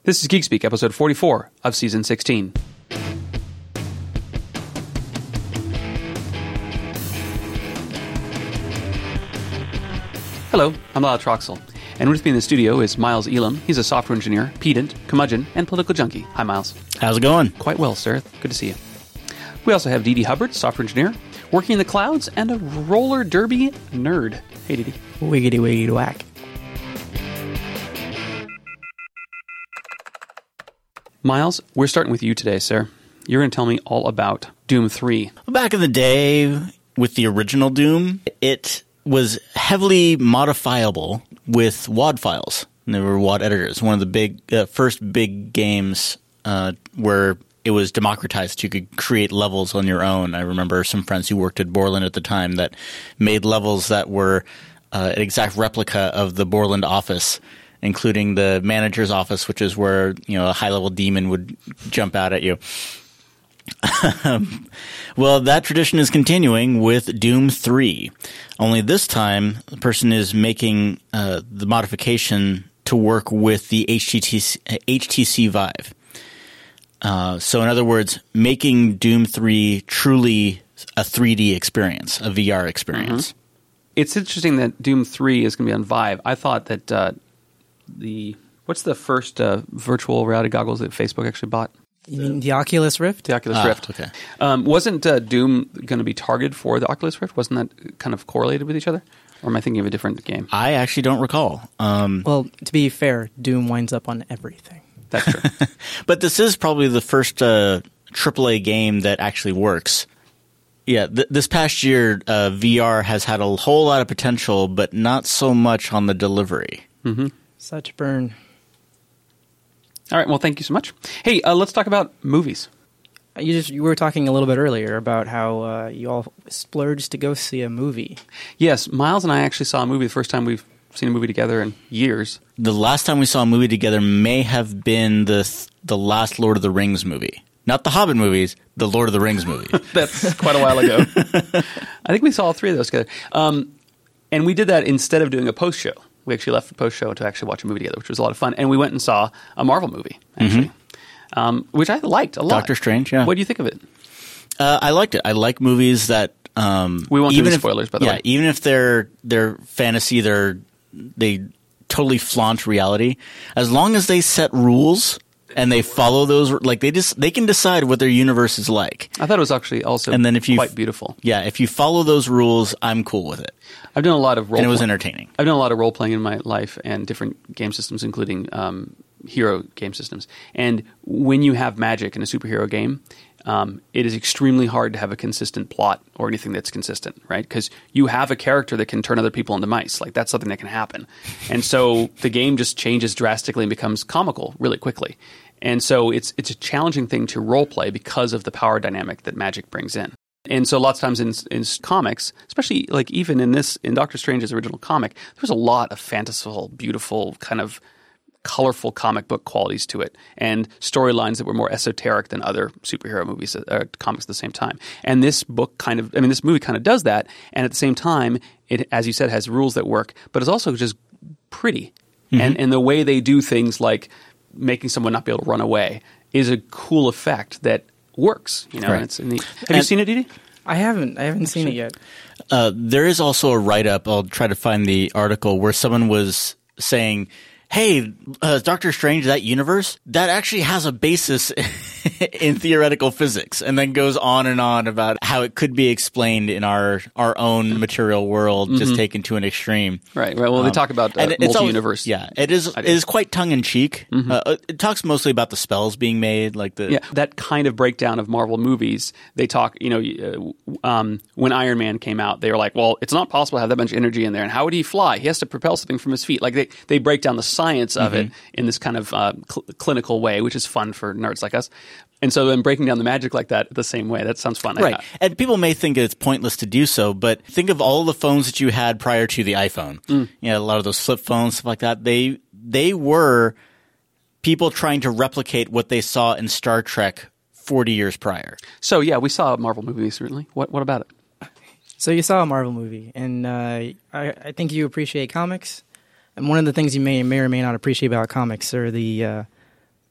This is Geek Speak, episode 44 of season 16. Hello, I'm Lyle Troxel, and with me in the studio is Miles Elam. He's a software engineer, pedant, curmudgeon, and political junkie. Hi, Miles. How's it going? Quite well, sir. Good to see you. We also have Dee Dee Hubbard, software engineer, working in the clouds, and a roller derby nerd. Hey, Dee Dee. Wiggity wiggity whack. Miles, we're starting with you today, sir. You're going to tell me all about Doom 3. Back in the day, with the original Doom, it was heavily modifiable with WAD files. And they were WAD editors. One of the first big games where it was democratized. You could create levels on your own. I remember some friends who worked at Borland at the time that made levels that were an exact replica of the Borland office, including the manager's office, which is where, you know, a high-level demon would jump out at you. Well, that tradition is continuing with Doom 3. Only this time, the person is making the modification to work with the HTC Vive. So in other words, making Doom 3 truly a 3D experience, a VR experience. Mm-hmm. It's interesting that Doom 3 is going to be on Vive. I thought that what's the first virtual reality goggles that Facebook actually bought? You mean the Oculus Rift? The Oculus Rift. Okay. Wasn't Doom going to be targeted for the Oculus Rift? Wasn't that kind of correlated with each other? Or am I thinking of a different game? I actually don't recall. Well, to be fair, Doom winds up on everything. That's true. But this is probably the first AAA game that actually works. Yeah, this past year, VR has had a whole lot of potential, but not so much on the delivery. Mm-hmm. Such burn. All right, well, thank you so much. Hey, let's talk about movies. You were talking a little bit earlier about how you all splurged to go see a movie. Yes, Miles and I actually saw a movie the first time we've seen a movie together in years. The last time we saw a movie together may have been the last Lord of the Rings movie. Not the Hobbit movies, the Lord of the Rings movie. That's quite a while ago. I think we saw all three of those together. And we did that instead of doing a post-show. We actually left the post-show to actually watch a movie together, which was a lot of fun. And we went and saw a Marvel movie, actually, which I liked a lot. Doctor Strange, yeah. What do you think of it? I liked it. I like movies that... we won't do any spoilers, by the way. Yeah, even if they're fantasy, they totally flaunt reality. As long as they set rules and they follow those, like they can decide what their universe is like. I thought it was actually also quite beautiful. Yeah, if you follow those rules, I'm cool with it. I've done a lot of role, and it was entertaining. I've done a lot of role playing in my life and different game systems, including hero game systems. And when you have magic in a superhero game, it is extremely hard to have a consistent plot or anything that's consistent, right? Because you have a character that can turn other people into mice. Like, that's something that can happen. And so the game just changes drastically and becomes comical really quickly. And so it's a challenging thing to role play because of the power dynamic that magic brings in. And so lots of times in comics, especially like even in Doctor Strange's original comic, there's a lot of fanciful, beautiful, kind of colorful comic book qualities to it, and storylines that were more esoteric than other superhero movies, comics at the same time. And this movie kind of does that. And at the same time, it, as you said, has rules that work, but it's also just pretty. Mm-hmm. And the way they do things like making someone not be able to run away is a cool effect that works. You know, right. And it's neat. Have you seen it, Didi? I haven't seen it yet. There is also a write-up. I'll try to find the article where someone was saying, hey, Doctor Strange, that universe, that actually has a basis in theoretical physics, and then goes on and on about how it could be explained in our own material world, just taken to an extreme. Right. Well, they talk about multi-universe. Yeah, it is quite tongue-in-cheek. It talks mostly about the spells being made. That kind of breakdown of Marvel movies, they talk, when Iron Man came out, they were like, well, it's not possible to have that much energy in there, and how would he fly? He has to propel something from his feet. Like, they break down the science of it in this kind of clinical way, which is fun for nerds like us. And so then breaking down the magic like that the same way, that sounds fun. Right. And people may think it's pointless to do so, but think of all the phones that you had prior to the iPhone. A lot of those flip phones, stuff like that. They were people trying to replicate what they saw in Star Trek 40 years prior. So, yeah, we saw a Marvel movie recently. What about it? So you saw a Marvel movie, and I think you appreciate comics. And one of the things you may or may not appreciate about comics are the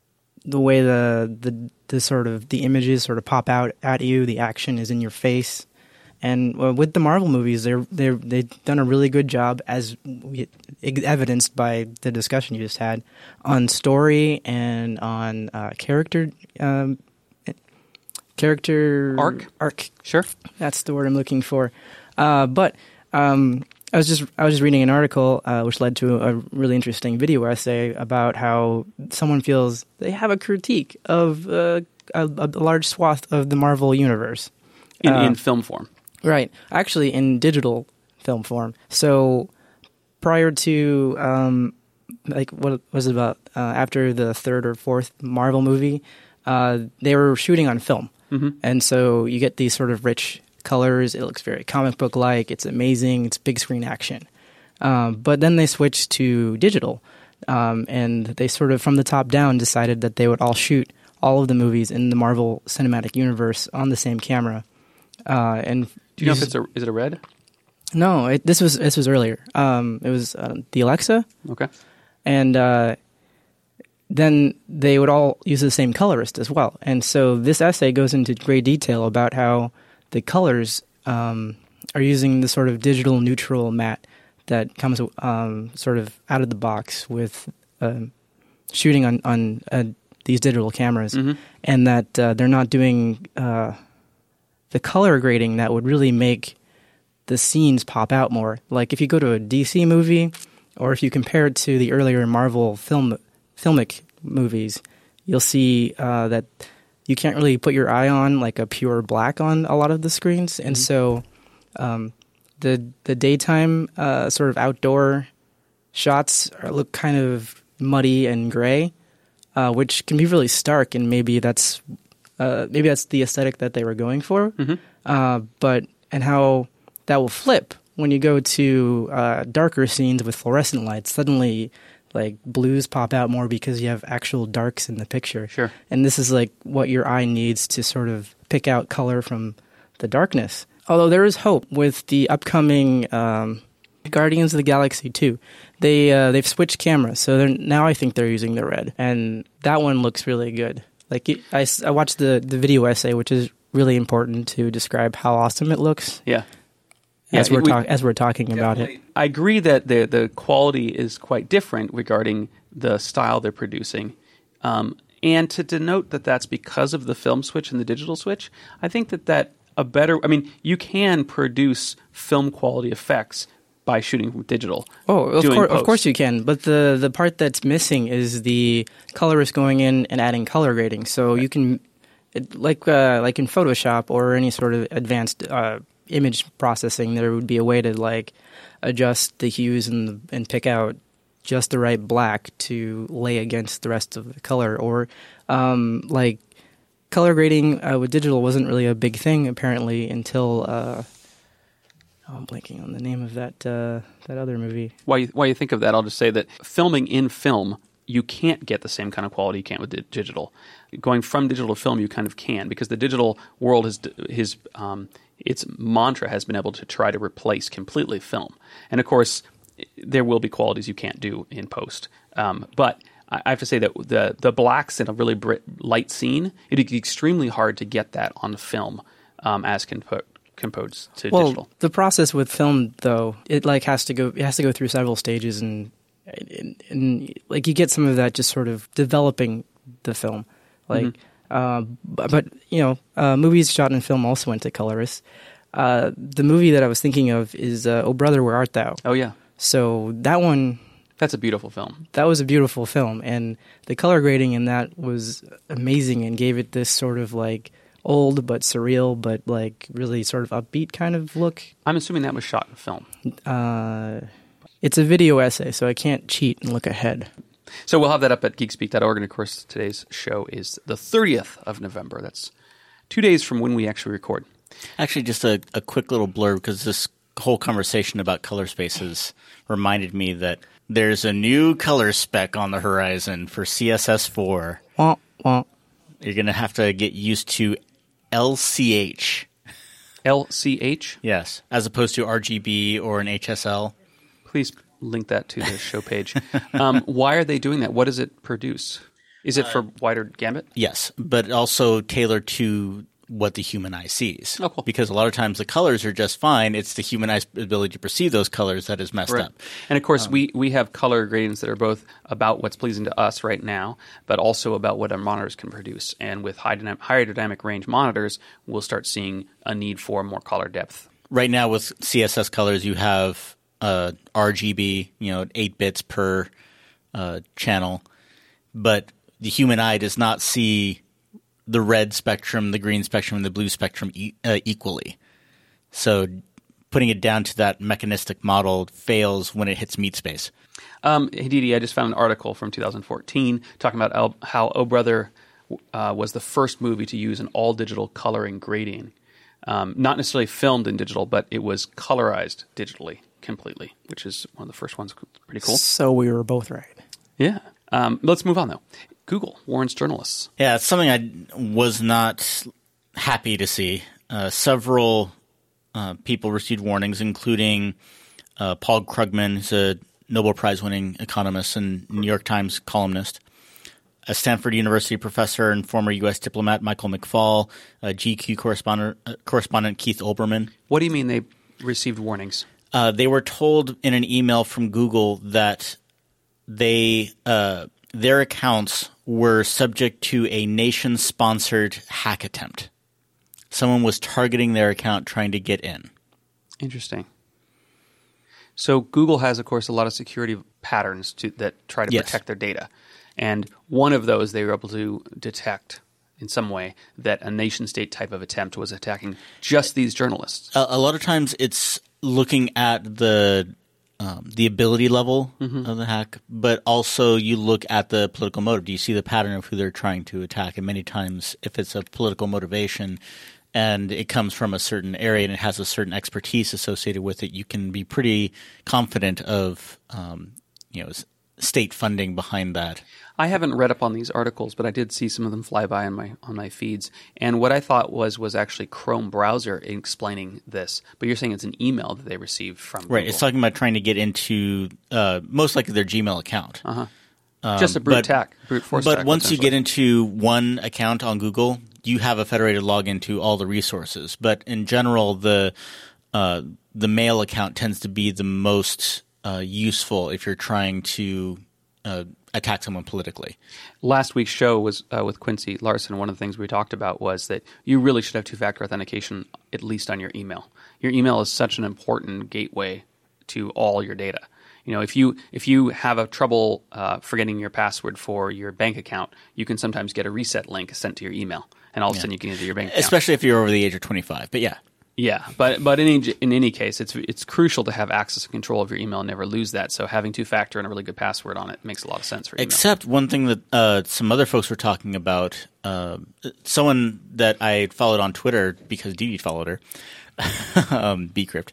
the way the sort of the images sort of pop out at you, the action is in your face. And with the Marvel movies, they've done a really good job, as evidenced by the discussion you just had, on story and on character arc. Sure, that's the word I'm looking for. But I was just reading an article which led to a really interesting video essay about how someone feels they have a critique of a large swath of the Marvel universe in film form. Right. Actually, in digital film form. So prior to, what was it about, after the third or fourth Marvel movie, they were shooting on film. Mm-hmm. And so you get these sort of rich colors. It looks very comic book-like. It's amazing. It's big screen action. But then they switched to digital. And they sort of, from the top down, decided that they would all shoot all of the movies in the Marvel Cinematic Universe on the same camera. And do you know if is it a Red? No, this was earlier. It was the Alexa. Okay. And then they would all use the same colorist as well. And so this essay goes into great detail about how the colors are using the sort of digital neutral matte that comes sort of out of the box with shooting on these digital cameras, mm-hmm. and that they're not doing the color grading that would really make the scenes pop out more. Like if you go to a DC movie, or if you compare it to the earlier Marvel filmic movies, you'll see that you can't really put your eye on like a pure black on a lot of the screens. And so the daytime sort of outdoor shots look kind of muddy and gray, which can be really stark, and maybe that's the aesthetic that they were going for. Mm-hmm. But how that will flip when you go to darker scenes with fluorescent lights. Suddenly, like blues pop out more because you have actual darks in the picture. Sure. And this is like what your eye needs to sort of pick out color from the darkness. Although there is hope with the upcoming Guardians of the Galaxy 2. They've switched cameras, so now I think they're using the red, and that one looks really good. Like I watched the video essay, which is really important to describe how awesome it looks. Yeah. As we're talking about it. I agree that the quality is quite different regarding the style they're producing. And to denote that that's because of the film switch and the digital switch, I think that you can produce film quality effects by shooting with digital. Oh, of course you can. But the part that's missing is the colorist going in and adding color grading. So right. You can, like in Photoshop or any sort of advanced image processing, there would be a way to like adjust the hues and pick out just the right black to lay against the rest of the color. Or like color grading with digital wasn't really a big thing apparently until I'm blanking on the name of that other movie. While you think of that, I'll just say that filming in film, you can't get the same kind of quality you can with digital. Going from digital to film, you kind of can, because the digital world its mantra has been able to try to replace completely film. And of course, there will be qualities you can't do in post. But I have to say that the blacks in a really light scene, it'd be extremely hard to get that on film as composed to digital. The process with film, though, it has to go through several stages, and like you get some of that just sort of developing the film. Like, but movies shot in film also went to colorists. The movie that I was thinking of is "Oh Brother, Where Art Thou?" Oh yeah. So that one. That's a beautiful film. That was a beautiful film, and the color grading in that was amazing and gave it this sort of like old but surreal but like really sort of upbeat kind of look. I'm assuming that was shot in film. It's a video essay, so I can't cheat and look ahead. So we'll have that up at geekspeak.org, and of course today's show is the 30th of November. That's 2 days from when we actually record. Actually, just a quick little blurb, because this whole conversation about color spaces reminded me that there's a new color spec on the horizon for CSS4. Wah, wah. You're going to have to get used to LCH. LCH? Yes, as opposed to RGB or an HSL. Please link that to the show page. Why are they doing that? What does it produce? Is it for wider gambit? Yes, but also tailored to what the human eye sees. Oh, cool. Because a lot of times the colors are just fine. It's the human eye's ability to perceive those colors that is messed up. And of course, we have color gradients that are both about what's pleasing to us right now, but also about what our monitors can produce. And with higher dynamic range monitors, we'll start seeing a need for more color depth. Right now with CSS colors, you have RGB, 8 bits per channel, but the human eye does not see the red spectrum, the green spectrum, and the blue spectrum equally. So putting it down to that mechanistic model fails when it hits meat space. Hey, Didi, I just found an article from 2014 talking about how Oh Brother was the first movie to use an all-digital coloring gradient. Not necessarily filmed in digital, but it was colorized digitally completely, which is one of the first ones. Pretty cool. So we were both right. Yeah. Let's move on, though. Google warns journalists. Yeah, it's something I was not happy to see. Several people received warnings, including Paul Krugman, who's a Nobel Prize-winning economist and New York Times columnist, a Stanford University professor and former U.S. diplomat Michael McFaul, GQ correspondent Keith Olbermann. What do you mean they received warnings? They were told in an email from Google that their accounts were subject to a nation-sponsored hack attempt. Someone was targeting their account trying to get in. Interesting. So Google has, of course, a lot of security patterns that try to protect their data. And one of those they were able to detect in some way that a nation-state type of attempt was attacking just these journalists. A lot of times it's looking at the ability level of the hack, but also you look at the political motive. Do you see the pattern of who they're trying to attack? And many times if it's a political motivation and it comes from a certain area and it has a certain expertise associated with it, you can be pretty confident of state funding behind that. I haven't read up on these articles, but I did see some of them fly by on my feeds. And what I thought was actually Chrome browser explaining this. But you're saying it's an email that they received from Google. Right. It's talking about trying to get into most likely their Gmail account. Just a brute force attack. But once you get into one account on Google, you have a federated login to all the resources. But in general, the mail account tends to be the most useful if you're trying to attack someone politically. Last week's show was with Quincy Larson. One of the things we talked about was that you really should have two-factor authentication at least on your email. Your email is such an important gateway to all your data. If you have a trouble forgetting your password for your bank account, you can sometimes get a reset link sent to your email, and all of a sudden you can enter your bank account. Especially if you're over the age of 25. But yeah. Yeah, but in any case, it's crucial to have access and control of your email and never lose that. So having two-factor and a really good password on it makes a lot of sense for email. Except one thing that some other folks were talking about, someone that I followed on Twitter because Dee Dee followed her, Bcrypt,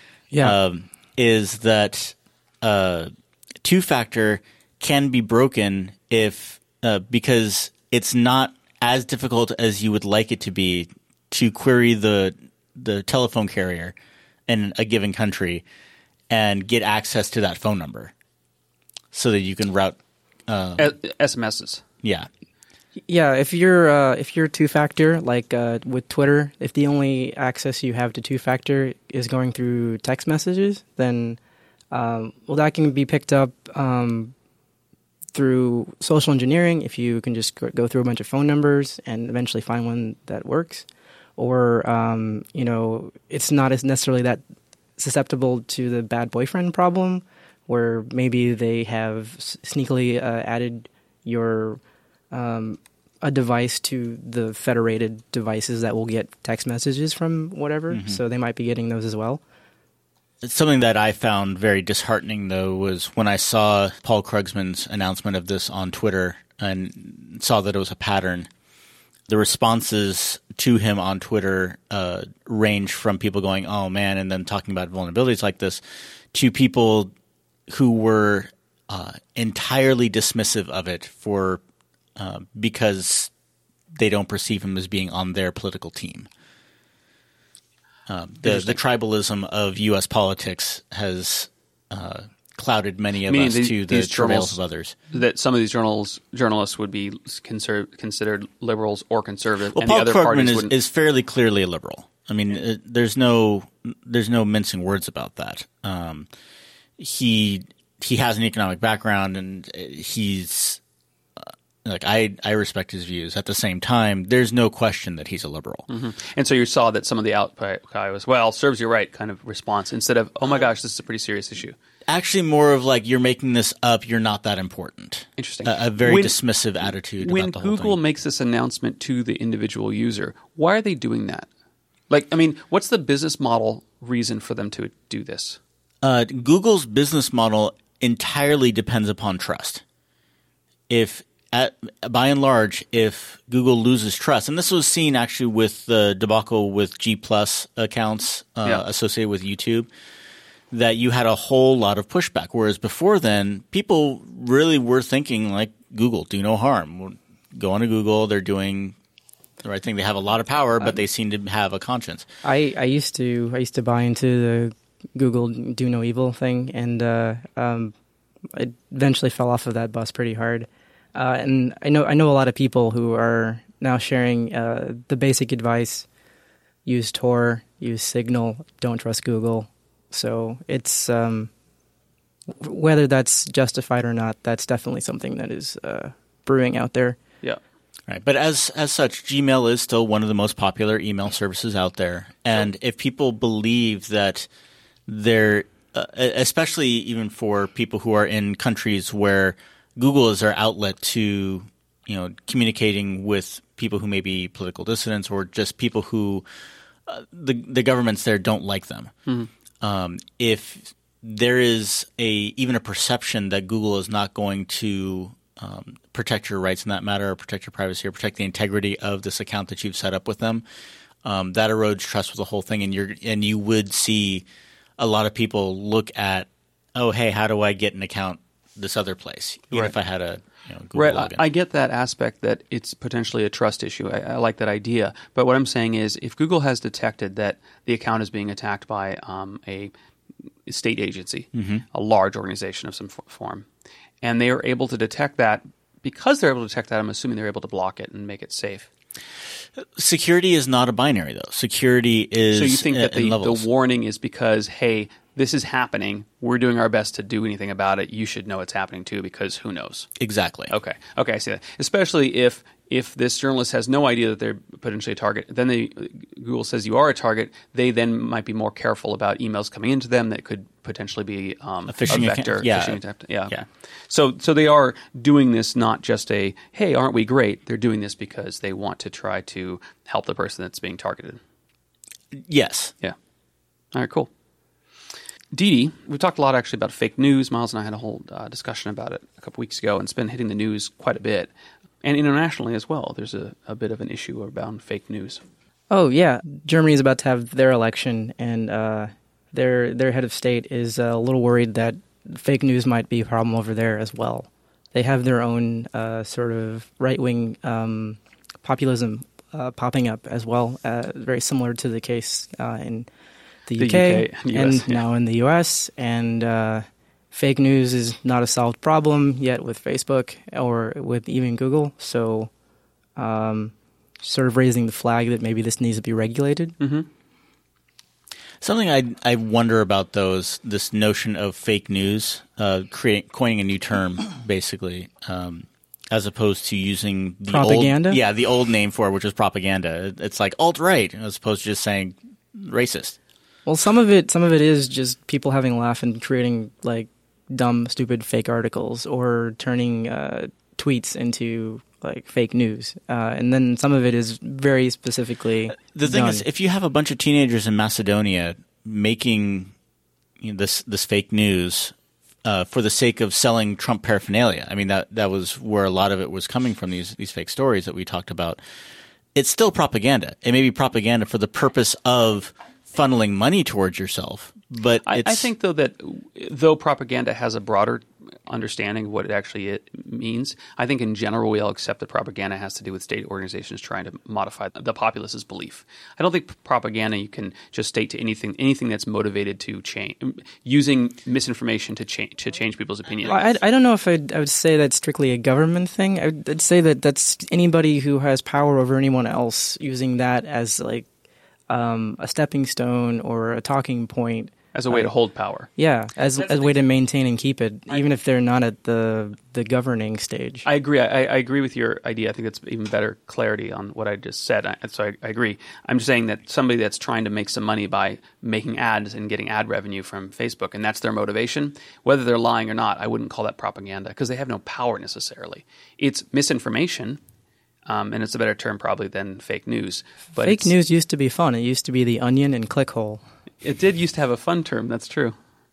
is that two-factor can be broken if because it's not as difficult as you would like it to be to query the telephone carrier in a given country and get access to that phone number so that you can route SMSs. Yeah. Yeah, if you're two-factor, like with Twitter, if the only access you have to two-factor is going through text messages, then that can be picked up through social engineering if you can just go through a bunch of phone numbers and eventually find one that works. Or, it's not as necessarily that susceptible to the bad boyfriend problem, where maybe they have sneakily added your a device to the federated devices that will get text messages from whatever. So they might be getting those as well. Something that I found very disheartening, though, was when I saw Paul Krugman's announcement of this on Twitter and saw that it was a pattern. The responses to him on Twitter range from people going, oh, man, and then talking about vulnerabilities like this, to people who were entirely dismissive of it because they don't perceive him as being on their political team. The tribalism of U.S. politics has clouded many of Meaning us to the travails of others. That some of these journalists would be considered liberals or conservative, Well, and Paul the other Krugman parties wouldn't. is fairly clearly a liberal. I mean, there's no mincing words about that. He has an economic background, and he's I respect his views. At the same time, there's no question that he's a liberal. Mm-hmm. And so you saw that some of the outcry was, well, serves you right kind of response, instead of, oh my gosh, this is a pretty serious issue. Actually, more of like, you're making this up, you're not that important. Interesting. A very dismissive attitude when about the whole Google thing. makes this announcement to the individual user, why are they doing that? What's the business model reason for them to do this? Google's business model entirely depends upon trust. By and large, if Google loses trust, and this was seen actually with the debacle with G+ accounts associated with YouTube, that you had a whole lot of pushback. Whereas before then, people really were thinking like, Google, do no harm. Go on to Google. They're doing the right thing. They have a lot of power, but they seem to have a conscience. I used to buy into the Google do no evil thing, and I eventually fell off of that bus pretty hard. And I know a lot of people who are now sharing the basic advice: use Tor, use Signal, don't trust Google. So it's whether that's justified or not, that's definitely something that is brewing out there. Yeah. Right, but as such, Gmail is still one of the most popular email services out there, and if people believe that they're, especially even for people who are in countries where Google is their outlet to, communicating with people who may be political dissidents or just people who the governments there don't like them. Mm-hmm. If there is even a perception that Google is not going to protect your rights in that matter, or protect your privacy, or protect the integrity of this account that you've set up with them, that erodes trust with the whole thing, and you would see a lot of people look at, oh, hey, how do I get an account this other place, even if I had a Google login. I get that aspect, that it's potentially a trust issue. I like that idea. But what I'm saying is, if Google has detected that the account is being attacked by a state agency, a large organization of some form, and they are able to detect that, because they're able to detect that, I'm assuming they're able to block it and make it safe. Security is not a binary, though. Security is. So you think that the levels. warning is because, hey, this is happening, we're doing our best to do anything about it, you should know it's happening too, because who knows? Exactly. Okay, I see that. Especially if this journalist has no idea that they're potentially a target, then Google says you are a target, they then might be more careful about emails coming into them that could potentially be a phishing vector. phishing attempt. Yeah. So they are doing this not just hey, aren't we great? They're doing this because they want to try to help the person that's being targeted. Yes. Yeah. All right, cool. Didi, we talked a lot actually about fake news. Miles and I had a whole discussion about it a couple weeks ago, and it's been hitting the news quite a bit. And internationally as well, there's a bit of an issue around fake news. Oh, yeah. Germany is about to have their election, and their head of state is a little worried that fake news might be a problem over there as well. They have their own sort of right-wing populism popping up as well, very similar to the case in the UK and now in the US. And fake news is not a solved problem yet with Facebook or with even Google. So sort of raising the flag that maybe this needs to be regulated. Mm-hmm. Something I wonder about, though, is this notion of fake news, coining a new term, basically, as opposed to using the propaganda? the old name for it, which is propaganda. It's like alt-right, as opposed to just saying racist. Well, some of it is just people having a laugh and creating like dumb, stupid fake articles or turning tweets into like fake news, and then some of it is very specifically. The thing is, if you have a bunch of teenagers in Macedonia making this fake news for the sake of selling Trump paraphernalia, I mean that was where a lot of it was coming from. These fake stories that we talked about. It's still propaganda. It may be propaganda for the purpose of funneling money towards yourself, but I think though that though propaganda has a broader understanding of what it actually means. I think in general we all accept that propaganda has to do with state organizations trying to modify the populace's belief. I don't think propaganda you can just state to anything that's motivated to change, using misinformation to change people's opinions. I don't know if I would say that's strictly a government thing. I'd say that that's anybody who has power over anyone else using that as like a stepping stone or a talking point. As a way to hold power. Yeah, as a way to maintain and keep it, even if they're not at the governing stage. I agree. I agree with your idea. I think it's even better clarity on what I just said. So I agree. I'm just saying that somebody that's trying to make some money by making ads and getting ad revenue from Facebook, and that's their motivation, whether they're lying or not, I wouldn't call that propaganda because they have no power necessarily. It's misinformation. And it's a better term probably than fake news. But fake news used to be fun. It used to be The Onion and ClickHole. It did used to have a fun term. That's true.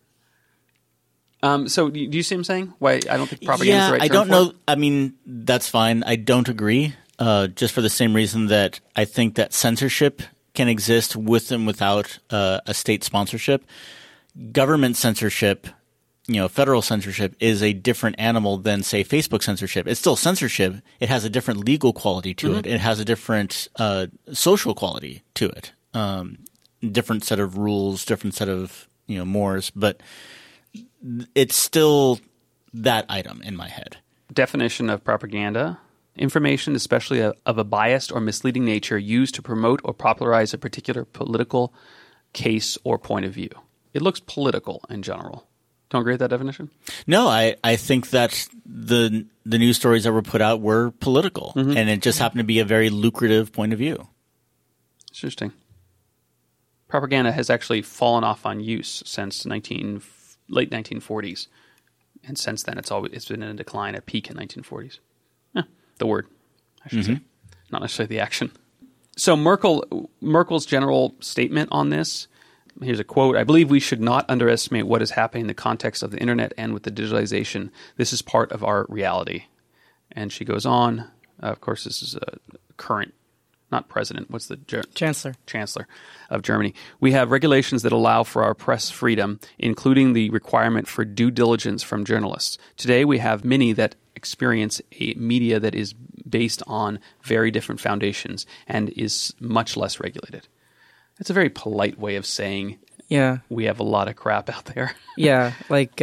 So do you see what I'm saying? Why I don't think propaganda is the right term I don't for know. it? I mean, that's fine. I don't agree, just for the same reason that I think that censorship can exist with and without a state sponsorship. Government censorship, federal censorship is a different animal than, say, Facebook censorship. It's still censorship. It has a different legal quality to it. It has a different social quality to it. Different set of rules, different set of mores, but it's still that item in my head. Definition of propaganda: information, especially of a biased or misleading nature, used to promote or popularize a particular political case or point of view. It looks political in general. Don't agree with that definition? No, I think that the news stories that were put out were political, and it just happened to be a very lucrative point of view. Interesting. Propaganda has actually fallen off on use since late 1940s, and since then it's been in a decline. At peak in 1940s. The word, I should say, not necessarily the action. So Merkel's general statement on this. Here's a quote: "I believe we should not underestimate what is happening in the context of the internet and with the digitalization. This is part of our reality." And she goes on. Of course, this is a current. Not president, what's the Chancellor of Germany. "We have regulations that allow for our press freedom, including the requirement for due diligence from journalists. Today we have many that experience a media that is based on very different foundations and is much less regulated." That's a very polite way of saying we have a lot of crap out there. Yeah, like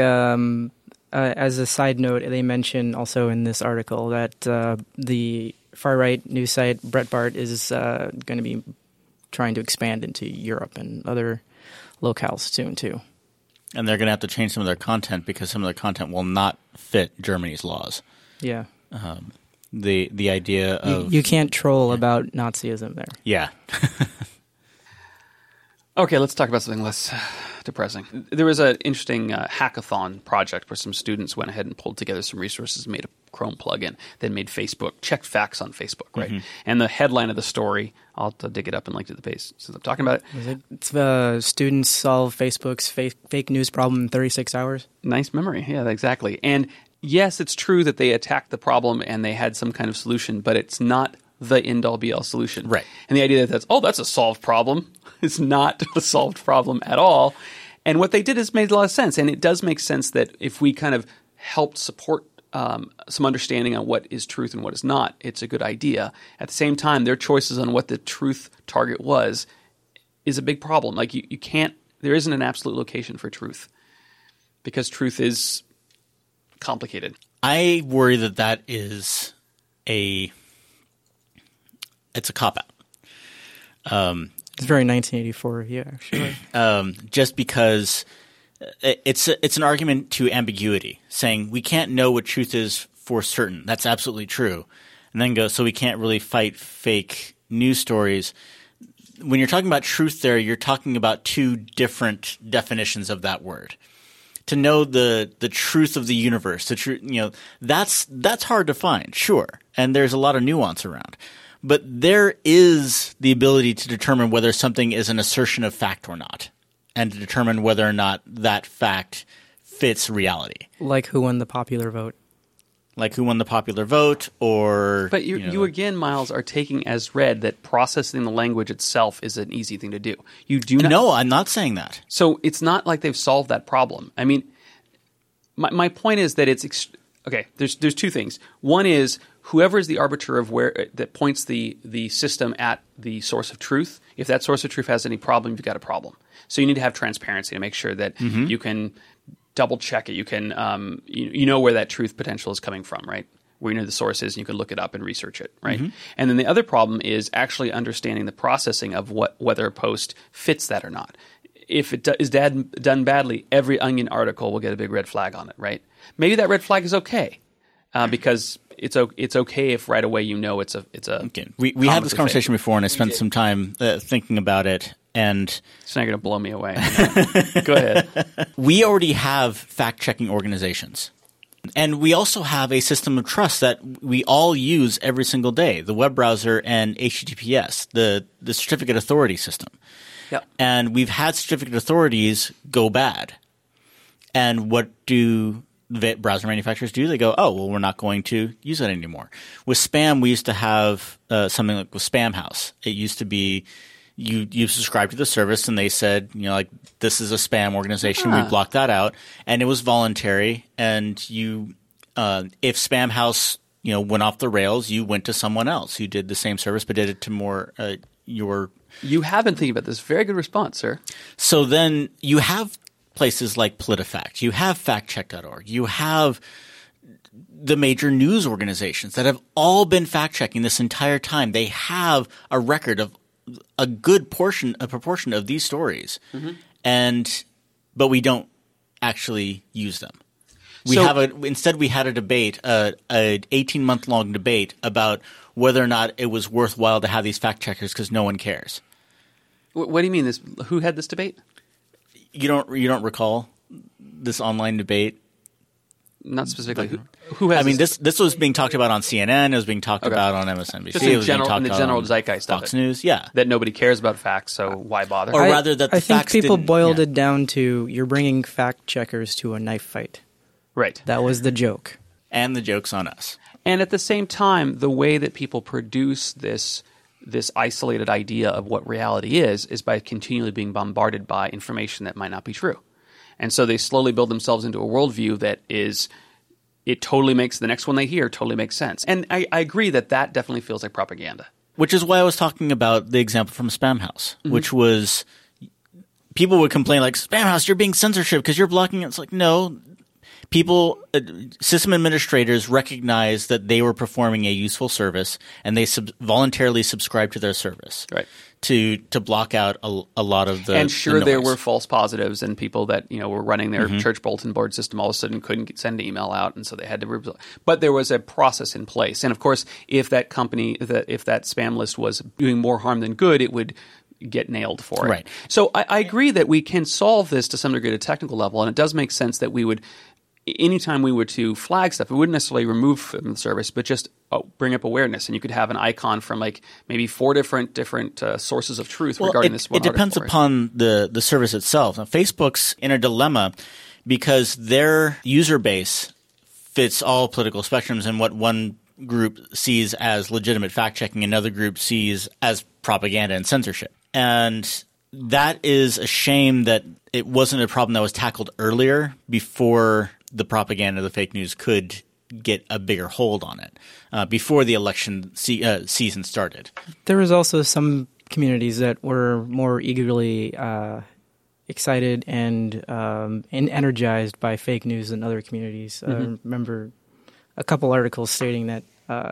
as a side note, they mention also in this article that the far-right news site Breitbart is going to be trying to expand into Europe and other locales soon, too. And they're going to have to change some of their content because some of their content will not fit Germany's laws. Yeah. The idea of... You can't troll about Nazism there. Yeah. Okay, let's talk about something less depressing. There was an interesting hackathon project where some students went ahead and pulled together some resources, made a Chrome plugin, then made Facebook, checked facts on Facebook, right? And the headline of the story, I'll have to dig it up and link to the page since I'm talking about it. It's students solve Facebook's fake news problem in 36 hours. Nice memory. Yeah, exactly. And yes, it's true that they attacked the problem and they had some kind of solution, but it's not the end-all be-all solution. Right. And the idea that that's a solved problem is not a solved problem at all. And what they did is made a lot of sense. And it does make sense that if we kind of helped support some understanding on what is truth and what is not, it's a good idea. At the same time, their choices on what the truth target was is a big problem. Like you can't – there isn't an absolute location for truth because truth is complicated. I worry that is it's a cop-out. It's very 1984 of you, actually. Just because it's an argument to ambiguity, saying we can't know what truth is for certain. That's absolutely true. And then so we can't really fight fake news stories. When you're talking about truth there, you're talking about two different definitions of that word. To know the truth of the universe, that's hard to find, sure. And there's a lot of nuance around. But there is the ability to determine whether something is an assertion of fact or not, and to determine whether or not that fact fits reality. Like who won the popular vote. Or... But you again, Miles, are taking as read that processing the language itself is an easy thing to do. You do not... No, I'm not saying that. So it's not like they've solved that problem. I mean, My point is that it's okay. There's two things. One is whoever is the arbiter of where that points the system at the source of truth. If that source of truth has any problem, you've got a problem. So you need to have transparency to make sure that you can double check it. You can you know where that truth potential is coming from, right? Where you know the source is, and you can look it up and research it, right? And then the other problem is actually understanding the processing of whether a post fits that or not. If it is done badly, every Onion article will get a big red flag on it, right? Maybe that red flag is okay because it's okay if right away you know it's a. Okay. We had this conversation before, and I spent some time thinking about it. And it's not going to blow me away. Go ahead. We already have fact-checking organizations. And we also have a system of trust that we all use every single day, the web browser and HTTPS, the certificate authority system. Yep. And we've had certificate authorities go bad. And what do the browser manufacturers do? They go, oh, well, we're not going to use that anymore. With spam, we used to have something like with Spamhaus. It used to be you subscribe to the service and they said, like, this is a spam organization. We blocked that out. And it was voluntary. And you if Spamhaus, went off the rails, you went to someone else who did the same service but did it to more your – You have been thinking about this. Very good response, sir. So then you have places like PolitiFact. You have factcheck.org. You have the major news organizations that have all been fact-checking this entire time. They have a record of a proportion of these stories, but we don't actually use them. Instead we had a debate, an 18-month-long debate about whether or not it was worthwhile to have these fact checkers because no one cares. What do you mean? Who had this debate? You don't recall this online debate? Not specifically. Who has? I mean, this was being talked about on CNN. It was being talked about on MSNBC. Just it was being talked in the general zeitgeist Fox of it. News. Yeah, that nobody cares about facts, so why bother? Or rather, that the I think facts people didn't- boiled yeah. it down to you're bringing fact checkers to a knife fight. Right. That was the joke. And the joke's on us. And at the same time, the way that people produce this isolated idea of what reality is by continually being bombarded by information that might not be true. And so they slowly build themselves into a worldview that is – it totally makes – the next one they hear totally makes sense. And I agree that definitely feels like propaganda. Which is why I was talking about the example from Spamhaus, which was people would complain like, Spamhaus, you're being censorship because you're blocking it. It's like, no, people, system administrators recognized that they were performing a useful service and they voluntarily subscribed to their service. Right. To block out a lot of the and sure, the there noise. were false positives and people that were running their church bulletin board system all of a sudden couldn't send an email out, and so they had to. But there was a process in place, and of course, if that spam list was doing more harm than good, it would get nailed for it. Right. So I agree that we can solve this to some degree at a technical level, and it does make sense that we would. Anytime we were to flag stuff, we wouldn't necessarily remove from the service, but just bring up awareness. And you could have an icon from like maybe 4 different sources of truth regarding this one It depends article, upon the service itself. Now, Facebook's in a dilemma because their user base fits all political spectrums, and what one group sees as legitimate fact-checking, another group sees as propaganda and censorship. And that is a shame that it wasn't a problem that was tackled earlier before the propaganda, the fake news could get a bigger hold on it before the election season started. There was also some communities that were more eagerly excited and energized by fake news than other communities. I remember a couple articles stating that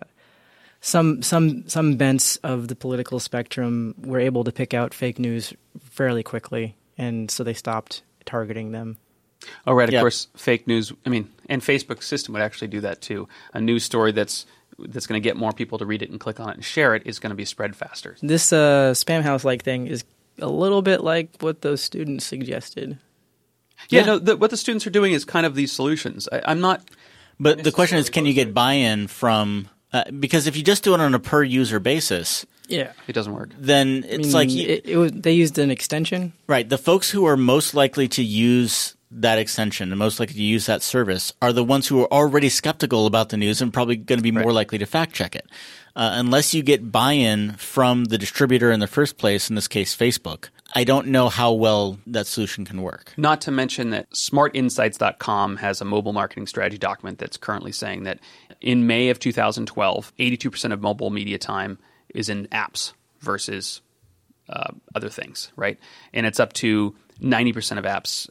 some bents of the political spectrum were able to pick out fake news fairly quickly, and so they stopped targeting them. Oh, right. Of Yeah. course, fake news. I mean, and Facebook's system would actually do that too. A news story that's going to get more people to read it and click on it and share it is going to be spread faster. This Spamhaus-like thing is a little bit like what those students suggested. Yeah, no. What the students are doing is kind of these solutions. I'm not. But the question is, can you get buy-in from because if you just do it on a per-user basis, Yeah. It doesn't work. then it's like they used an extension. right. The folks who are most likely to use that extension and most likely to use that service are the ones who are already skeptical about the news and probably going to be more likely to fact check it. Unless you get buy-in from the distributor in the first place, in this case Facebook, I don't know how well that solution can work. Not to mention that smartinsights.com has a mobile marketing strategy document that's currently saying that in May of 2012, 82% of mobile media time is in apps versus other things, right? And it's up to 90% of apps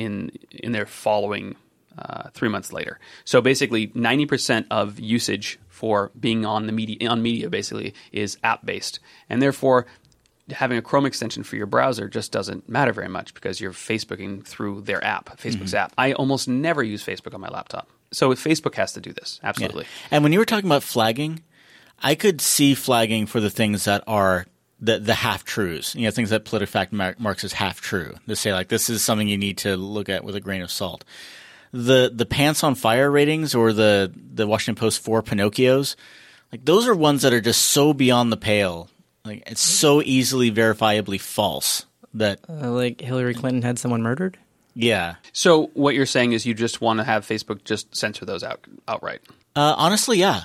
in their following 3 months later. So basically, 90% of usage for being on media basically is app based, and therefore having a Chrome extension for your browser just doesn't matter very much because you're Facebooking through their app, Facebook's app. I almost never use Facebook on my laptop, so Facebook has to do this absolutely. Yeah. And when you were talking about flagging, I could see flagging for the things that are the half-truths, things that PolitiFact marks as half-true. They say, like, this is something you need to look at with a grain of salt. The pants on fire ratings or the Washington Post 4 Pinocchios, like, those are ones that are just so beyond the pale. Like, it's so easily verifiably false that like Hillary Clinton had someone murdered? Yeah. So what you're saying is you just want to have Facebook just censor those outright? Honestly, yeah.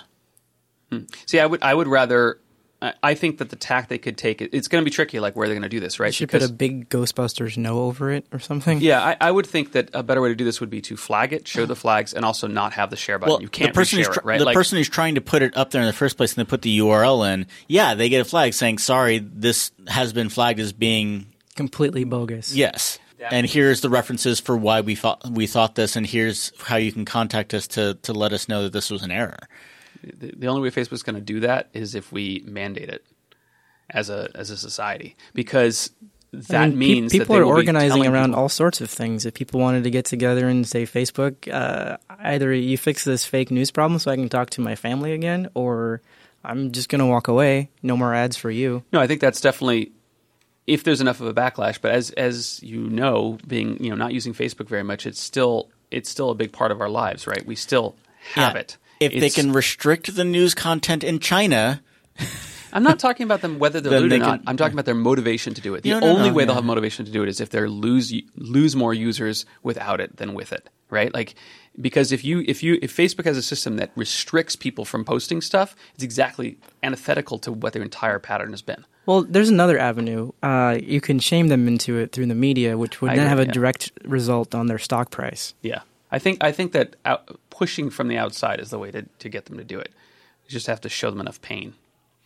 See, I would rather. I think that the tack they could take, it's going to be tricky, like where they're going to do this, right? You should put a big Ghostbusters no over it or something. Yeah, I would think that a better way to do this would be to flag it, show the flags, and also not have the share button. Well, you can't reshare it, right? The person who's trying to put it up there in the first place and then put the URL in, they get a flag saying, sorry, this has been flagged as being completely bogus. Yes. And here's the references for why we thought this, and here's how you can contact us to let us know that this was an error. The only way Facebook's going to do that is if we mandate it as a society, because that means people that are organizing around all sorts of things. If people wanted to get together and say, Facebook, either you fix this fake news problem so I can talk to my family again, or I'm just going to walk away. No more ads for you. No, I think that's definitely if there's enough of a backlash. But as you know, being not using Facebook very much, it's still a big part of our lives, right? We still have it. If they can restrict the news content in China. I'm not talking about them whether they're lewd or not. I'm talking about their motivation to do it. The only way they'll have motivation to do it is if they lose more users without it than with it, right? Like, because if Facebook has a system that restricts people from posting stuff, it's exactly antithetical to what their entire pattern has been. Well, there's another avenue. You can shame them into it through the media, which would then have a direct result on their stock price. Yeah. I think that pushing from the outside is the way to get them to do it. You just have to show them enough pain.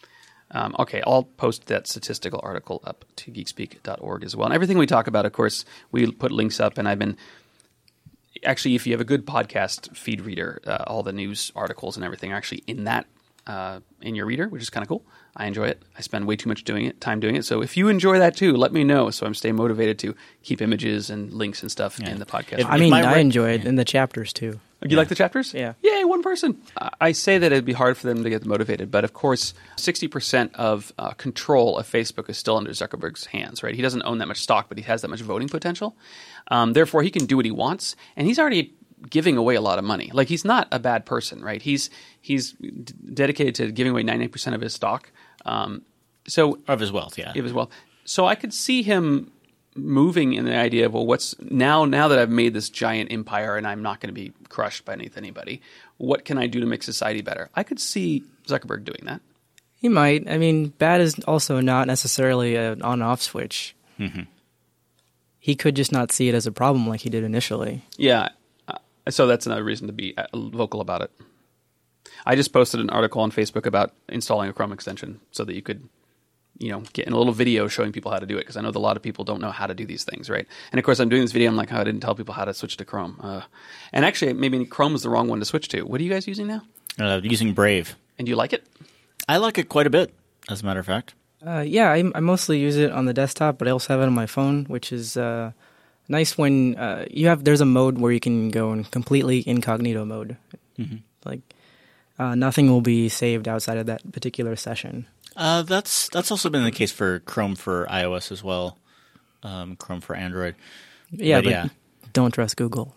Okay, I'll post that statistical article up to geekspeak.org as well. And everything we talk about, of course, we put links up. And I've been actually, if you have a good podcast feed reader, all the news articles and everything are actually in that in your reader, which is kind of cool. I enjoy it. I spend way too much time doing it. So if you enjoy that too, let me know so I'm staying motivated to keep images and links and stuff in the podcast. I enjoy it in the chapters too. You like the chapters? Yeah. Yay, one person. I say that it'd be hard for them to get motivated, but of course, 60% of control of Facebook is still under Zuckerberg's hands, right? He doesn't own that much stock, but he has that much voting potential. Therefore, he can do what he wants, and he's already giving away a lot of money. Like, he's not a bad person, right? He's dedicated to giving away 98% of his stock. Of his wealth, yeah. Of his wealth. So I could see him moving in the idea of, well, what's now that I've made this giant empire and I'm not going to be crushed by anybody, what can I do to make society better? I could see Zuckerberg doing that. He might. I mean, bad is also not necessarily an on-off switch. Mm-hmm. He could just not see it as a problem like he did initially. Yeah. So that's another reason to be vocal about it. I just posted an article on Facebook about installing a Chrome extension so that you could, get in a little video showing people how to do it, because I know that a lot of people don't know how to do these things, right? And of course, I'm doing this video. I'm like, I didn't tell people how to switch to Chrome. And actually, maybe Chrome is the wrong one to switch to. What are you guys using now? Using Brave. And do you like it? I like it quite a bit, as a matter of fact. Yeah, I mostly use it on the desktop, but I also have it on my phone, which is nice when there's a mode where you can go in completely incognito mode. Mm-hmm. Like, nothing will be saved outside of that particular session. That's also been the case for Chrome for iOS as well, Chrome for Android. Yeah, but don't trust Google.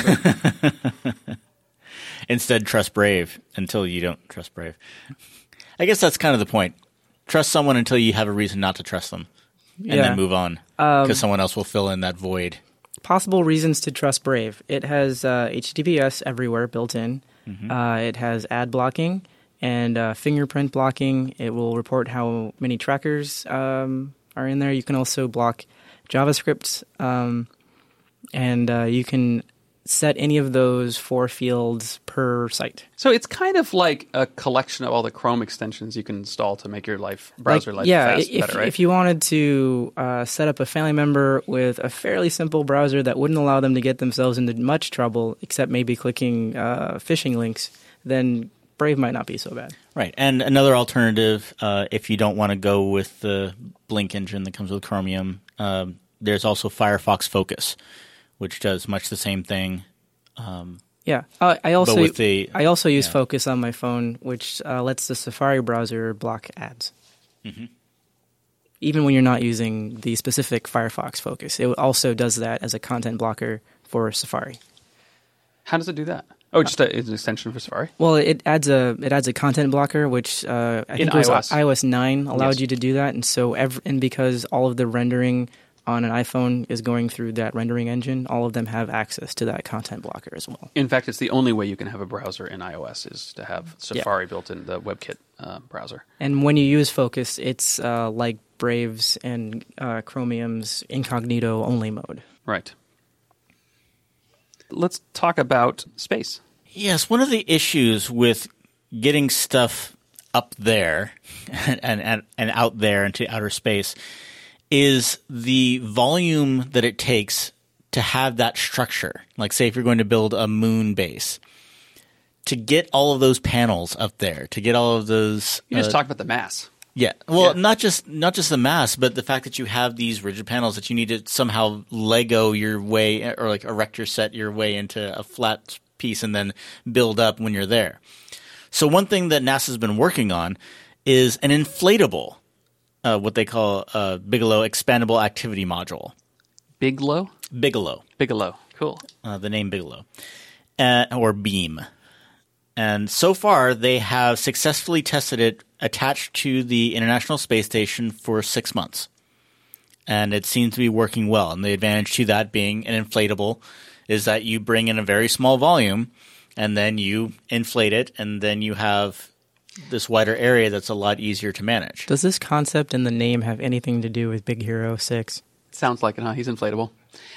Instead, trust Brave until you don't trust Brave. I guess that's kind of the point. Trust someone until you have a reason not to trust them, and then move on, because someone else will fill in that void. possible reasons to trust Brave. It has HTTPS everywhere built in. It has ad blocking and fingerprint blocking. It will report how many trackers are in there. You can also block JavaScript, and you can set any of those 4 fields per site. So it's kind of like a collection of all the Chrome extensions you can install to make your browser life better, right? If you wanted to set up a family member with a fairly simple browser that wouldn't allow them to get themselves into much trouble, except maybe clicking phishing links, then Brave might not be so bad. Right. And another alternative, if you don't want to go with the Blink engine that comes with Chromium, there's also Firefox Focus, which does much the same thing. I also use Focus on my phone, which lets the Safari browser block ads. Even when you're not using the specific Firefox Focus. It also does that as a content blocker for Safari. How does it do that? Oh, just an extension for Safari? Well, it adds a content blocker, which I think it was iOS 9 allowed you to do that, and so because all of the rendering on an iPhone is going through that rendering engine, all of them have access to that content blocker as well. In fact, it's the only way you can have a browser in iOS is to have Safari built in the WebKit browser. And when you use Focus, it's like Brave's and Chromium's incognito only mode. Right. Let's talk about space. Yes, one of the issues with getting stuff up there and out there into outer space is the volume that it takes to have that structure. Like, say, if you're going to build a moon base, to get all of those panels up there, to get all of those... You just talked about the mass. Yeah. Well, not just the mass, but the fact that you have these rigid panels that you need to somehow Lego your way, or like erector set your way into a flat piece and then build up when you're there. So one thing that NASA's been working on is an inflatable, what they call a Bigelow Expandable Activity Module. Bigelow? Bigelow. Cool. The name Bigelow. Or Beam. And so far, they have successfully tested it attached to the International Space Station for 6 months. And it seems to be working well. And the advantage to that being an inflatable is that you bring in a very small volume, and then you inflate it, and then you have this wider area that's a lot easier to manage. Does this concept and the name have anything to do with Big Hero 6? Sounds like it, huh? He's inflatable.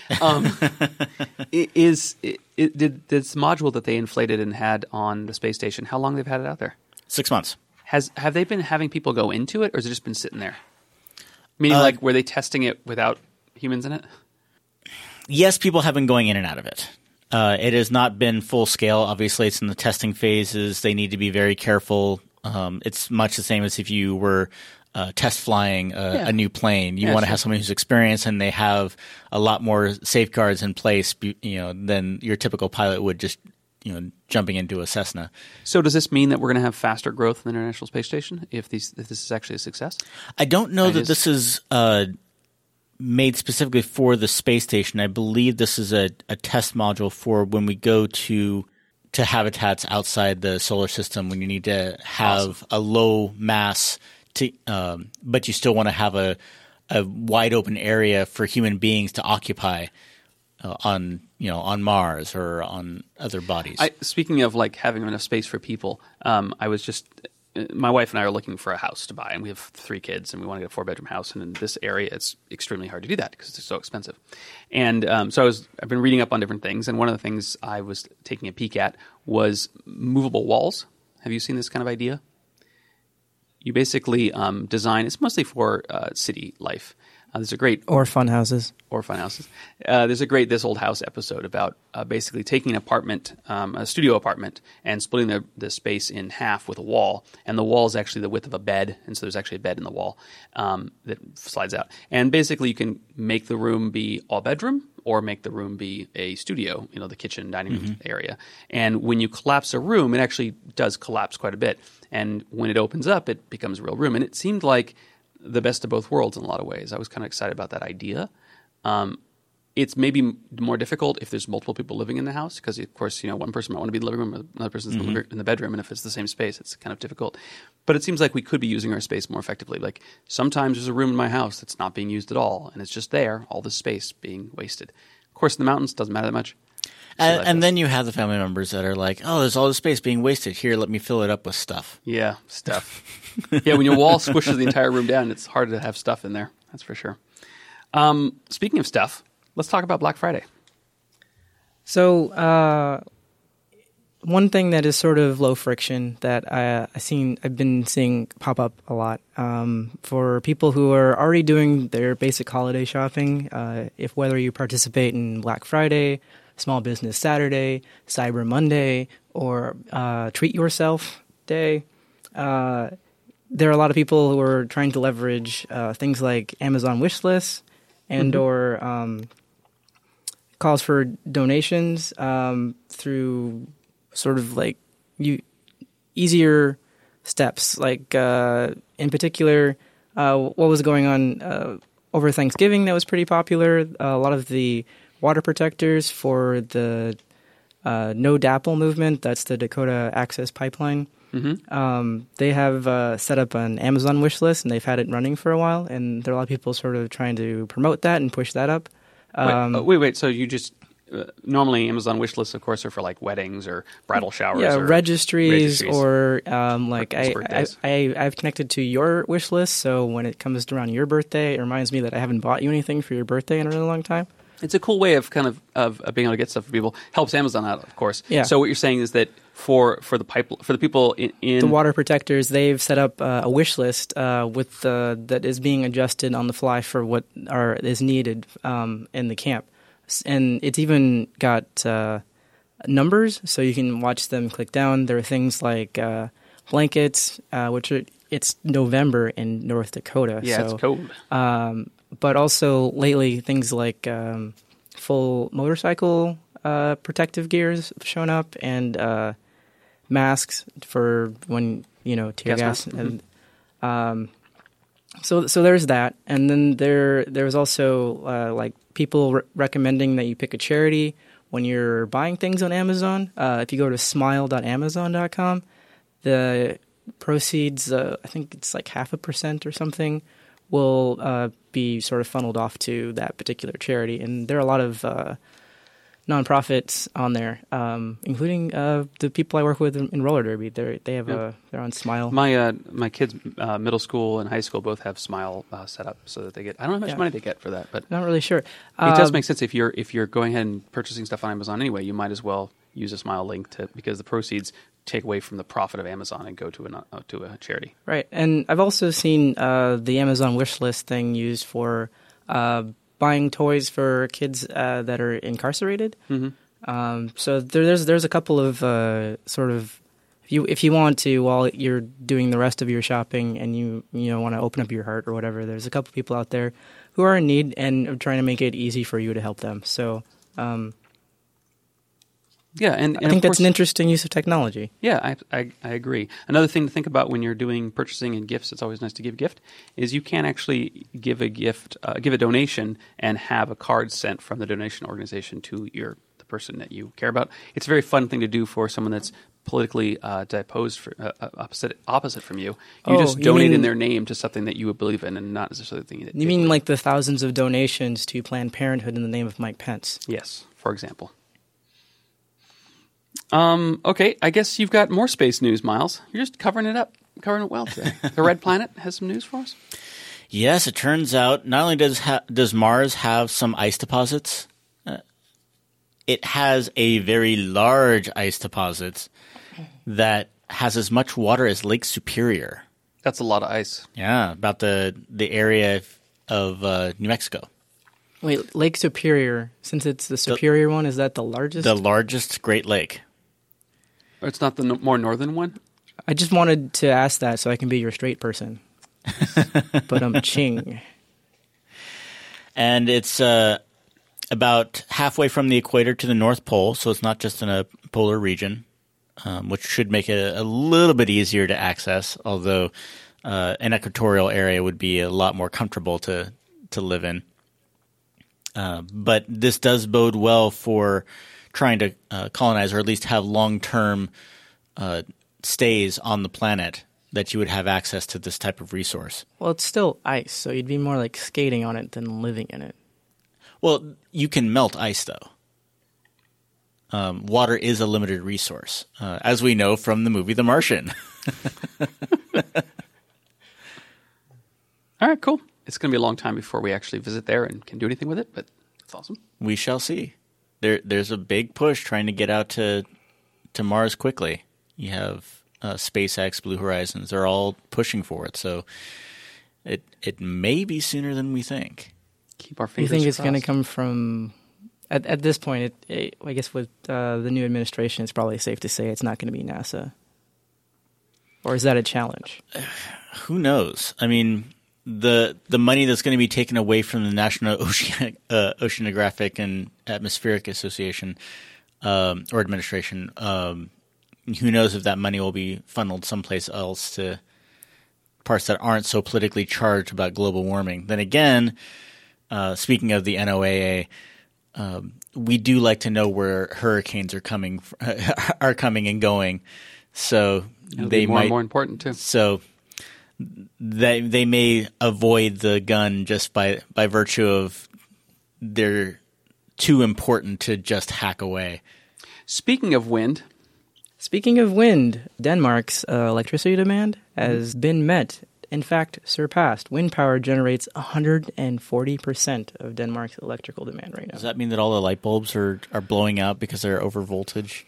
Did this module that they inflated and had on the space station, how long they've had it out there? 6 months. Have they been having people go into it, or has it just been sitting there? Meaning, were they testing it without humans in it? Yes, people have been going in and out of it. It has not been full scale. Obviously, it's in the testing phases. They need to be very careful. It's much the same as if you were test flying a new plane. You want to have somebody who's experienced, and they have a lot more safeguards in place, than your typical pilot would just, jumping into a Cessna. So does this mean that we're going to have faster growth in the International Space Station if this is actually a success? I don't know that this is made specifically for the space station. I believe this is a test module for when we go to habitats outside the solar system, when you need to have a low mass, but you still want to have a wide open area for human beings to occupy on Mars or on other bodies. Speaking of like having enough space for people, my wife and I are looking for a house to buy, and we have 3 kids, and we want to get a 4-bedroom house. And in this area, it's extremely hard to do that because it's so expensive. And so I've been reading up on different things, and one of the things I was taking a peek at was movable walls. Have you seen this kind of idea? You basically design. It's mostly for city life. There's a great or fun houses. There's a great This Old House episode about basically taking an apartment, a studio apartment, and splitting the space in half with a wall. And the wall is actually the width of a bed, and so there's actually a bed in the wall that slides out. And basically, you can make the room be all bedroom, or make the room be a studio, the kitchen, dining room area. And when you collapse a room, it actually does collapse quite a bit. And when it opens up, it becomes a real room. And it seemed like the best of both worlds in a lot of ways. I was kind of excited about that idea. It's maybe more difficult if there's multiple people living in the house because, of course, one person might want to be in the living room, another person's in the bedroom, and if it's the same space, it's kind of difficult. But it seems like we could be using our space more effectively. Like sometimes there's a room in my house that's not being used at all, and it's just there, all this space being wasted. course, in the mountains doesn't matter that much. And then you have the family members that are like, oh, there's all this space being wasted. Here, let me fill it up with stuff. Yeah, stuff. Yeah, when your wall squishes the entire room down, it's hard to have stuff in there. That's for sure. Speaking of stuff, let's talk about Black Friday. So one thing that is sort of low friction that I've been seeing pop up a lot for people who are already doing their basic holiday shopping, if whether you participate in Black Friday, Small Business Saturday, Cyber Monday, or Treat Yourself Day. There are a lot of people who are trying to leverage things like Amazon wish lists and or calls for donations through sort of like easier steps. Like in particular, what was going on over Thanksgiving that was pretty popular. A lot of the water protectors for the No DAPL movement, that's the Dakota Access Pipeline. They have set up an Amazon wish list, and they've had it running for a while, and there are a lot of people sort of trying to promote that and push that up. Wait. So you just normally Amazon wish lists, of course, are for like weddings or bridal showers. Yeah, or registries or like birthdays. I've connected to your wish list, so when it comes around your birthday, it reminds me that I haven't bought you anything for your birthday in a really long time. It's a cool way of kind of being able to get stuff for people. Helps Amazon out, of course. Yeah. So what you're saying is that for the people in the water protectors, they've set up a wish list with that is being adjusted on the fly for what is needed in the camp, and it's even got numbers, so you can watch them click down. There are things like blankets, it's November in North Dakota. Yeah, so, it's cold. But also lately, things like full motorcycle protective gears have shown up, and masks for when tear gas. And so there's that, and then there's also like people recommending that you pick a charity when you're buying things on Amazon. If you go to smile.amazon.com, the proceeds, I think it's like 0.5% or something, will be sort of funneled off to that particular charity. And there are a lot of nonprofits on there, including the people I work with in roller derby. They're on Smile. My kids, middle school and high school, both have Smile set up so that they get. I don't know how much money they get for that, but not really sure. It does make sense if you're going ahead and purchasing stuff on Amazon anyway. You might as well use a Smile link because the proceeds take away from the profit of Amazon and go to a charity. Right, and I've also seen the Amazon wish list thing used for buying toys for kids that are incarcerated. So there's a couple of sort of if you want to, while you're doing the rest of your shopping and you want to open up your heart or whatever, there's a couple people out there who are in need and are trying to make it easy for you to help them. So. Yeah, and I think that's an interesting use of technology. Yeah, I agree. Another thing to think about when you're doing purchasing and gifts, it's always nice to give a gift, is you can actually give a gift, give a donation, and have a card sent from the donation organization to the person that you care about. It's a very fun thing to do for someone that's politically opposed, opposite from you. You just donate in their name to something that you would believe in, and not necessarily the thing that you mean like the thousands of donations to Planned Parenthood in the name of Mike Pence? Yes, for example. Okay, I guess you've got more space news, Miles. You're just covering it well today. The Red Planet has some news for us? Yes, it turns out not only does Mars have some ice deposits, it has a very large ice deposit that has as much water as Lake Superior. That's a lot of ice. Yeah, about the area of New Mexico. Wait, Lake Superior, since it's the Superior one, is that the largest? The largest Great Lake. It's not the more northern one? I just wanted to ask that so I can be your straight person. But I'm ching. And it's about halfway from the equator to the North Pole, so it's not just in a polar region, which should make it a little bit easier to access, although an equatorial area would be a lot more comfortable to live in. But this does bode well for trying to colonize, or at least have long-term stays on the planet, that you would have access to this type of resource. Well, it's still ice, so you'd be more like skating on it than living in it. Well, you can melt ice, though. Water is a limited resource, as we know from the movie The Martian. All right, cool. It's going to be a long time before we actually visit there and can do anything with it, but it's awesome. We shall see. There's a big push trying to get out to Mars quickly. You have SpaceX, Blue Horizons. They're all pushing for it, so it may be sooner than we think. Keep our You fingers think it's crossed. going to come from? At this point, I guess with the new administration, it's probably safe to say it's not going to be NASA. Or is that a challenge? Who knows? I mean, the money that's going to be taken away from the National Oceanographic and Atmospheric Association or administration, who knows if that money will be funneled someplace else to parts that aren't so politically charged about global warming. Then again, speaking of the NOAA, we do like to know where hurricanes are coming and going. So It'll they be more might and more important too. So they may avoid the gun just by virtue of they're too important to just hack away. Speaking of wind, Denmark's electricity demand has been met. In fact, surpassed. Wind power generates 140% of Denmark's electrical demand right now. Does that mean that all the light bulbs are blowing out because they're over voltage?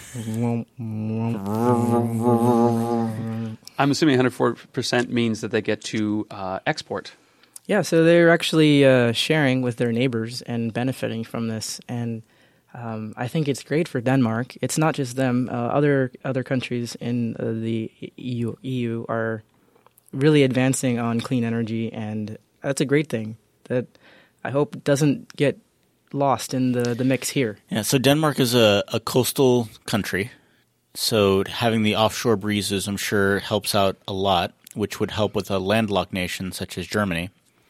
I'm assuming 104% means that they get to export. Yeah, so they're actually sharing with their neighbors and benefiting from this. And I think it's great for Denmark. It's not just them. Other countries in the EU are really advancing on clean energy, and that's a great thing that I hope doesn't get lost in the mix here. Yeah, so Denmark is a coastal country, so having the offshore breezes, I'm sure, helps out a lot, which would help with a landlocked nation such as Germany,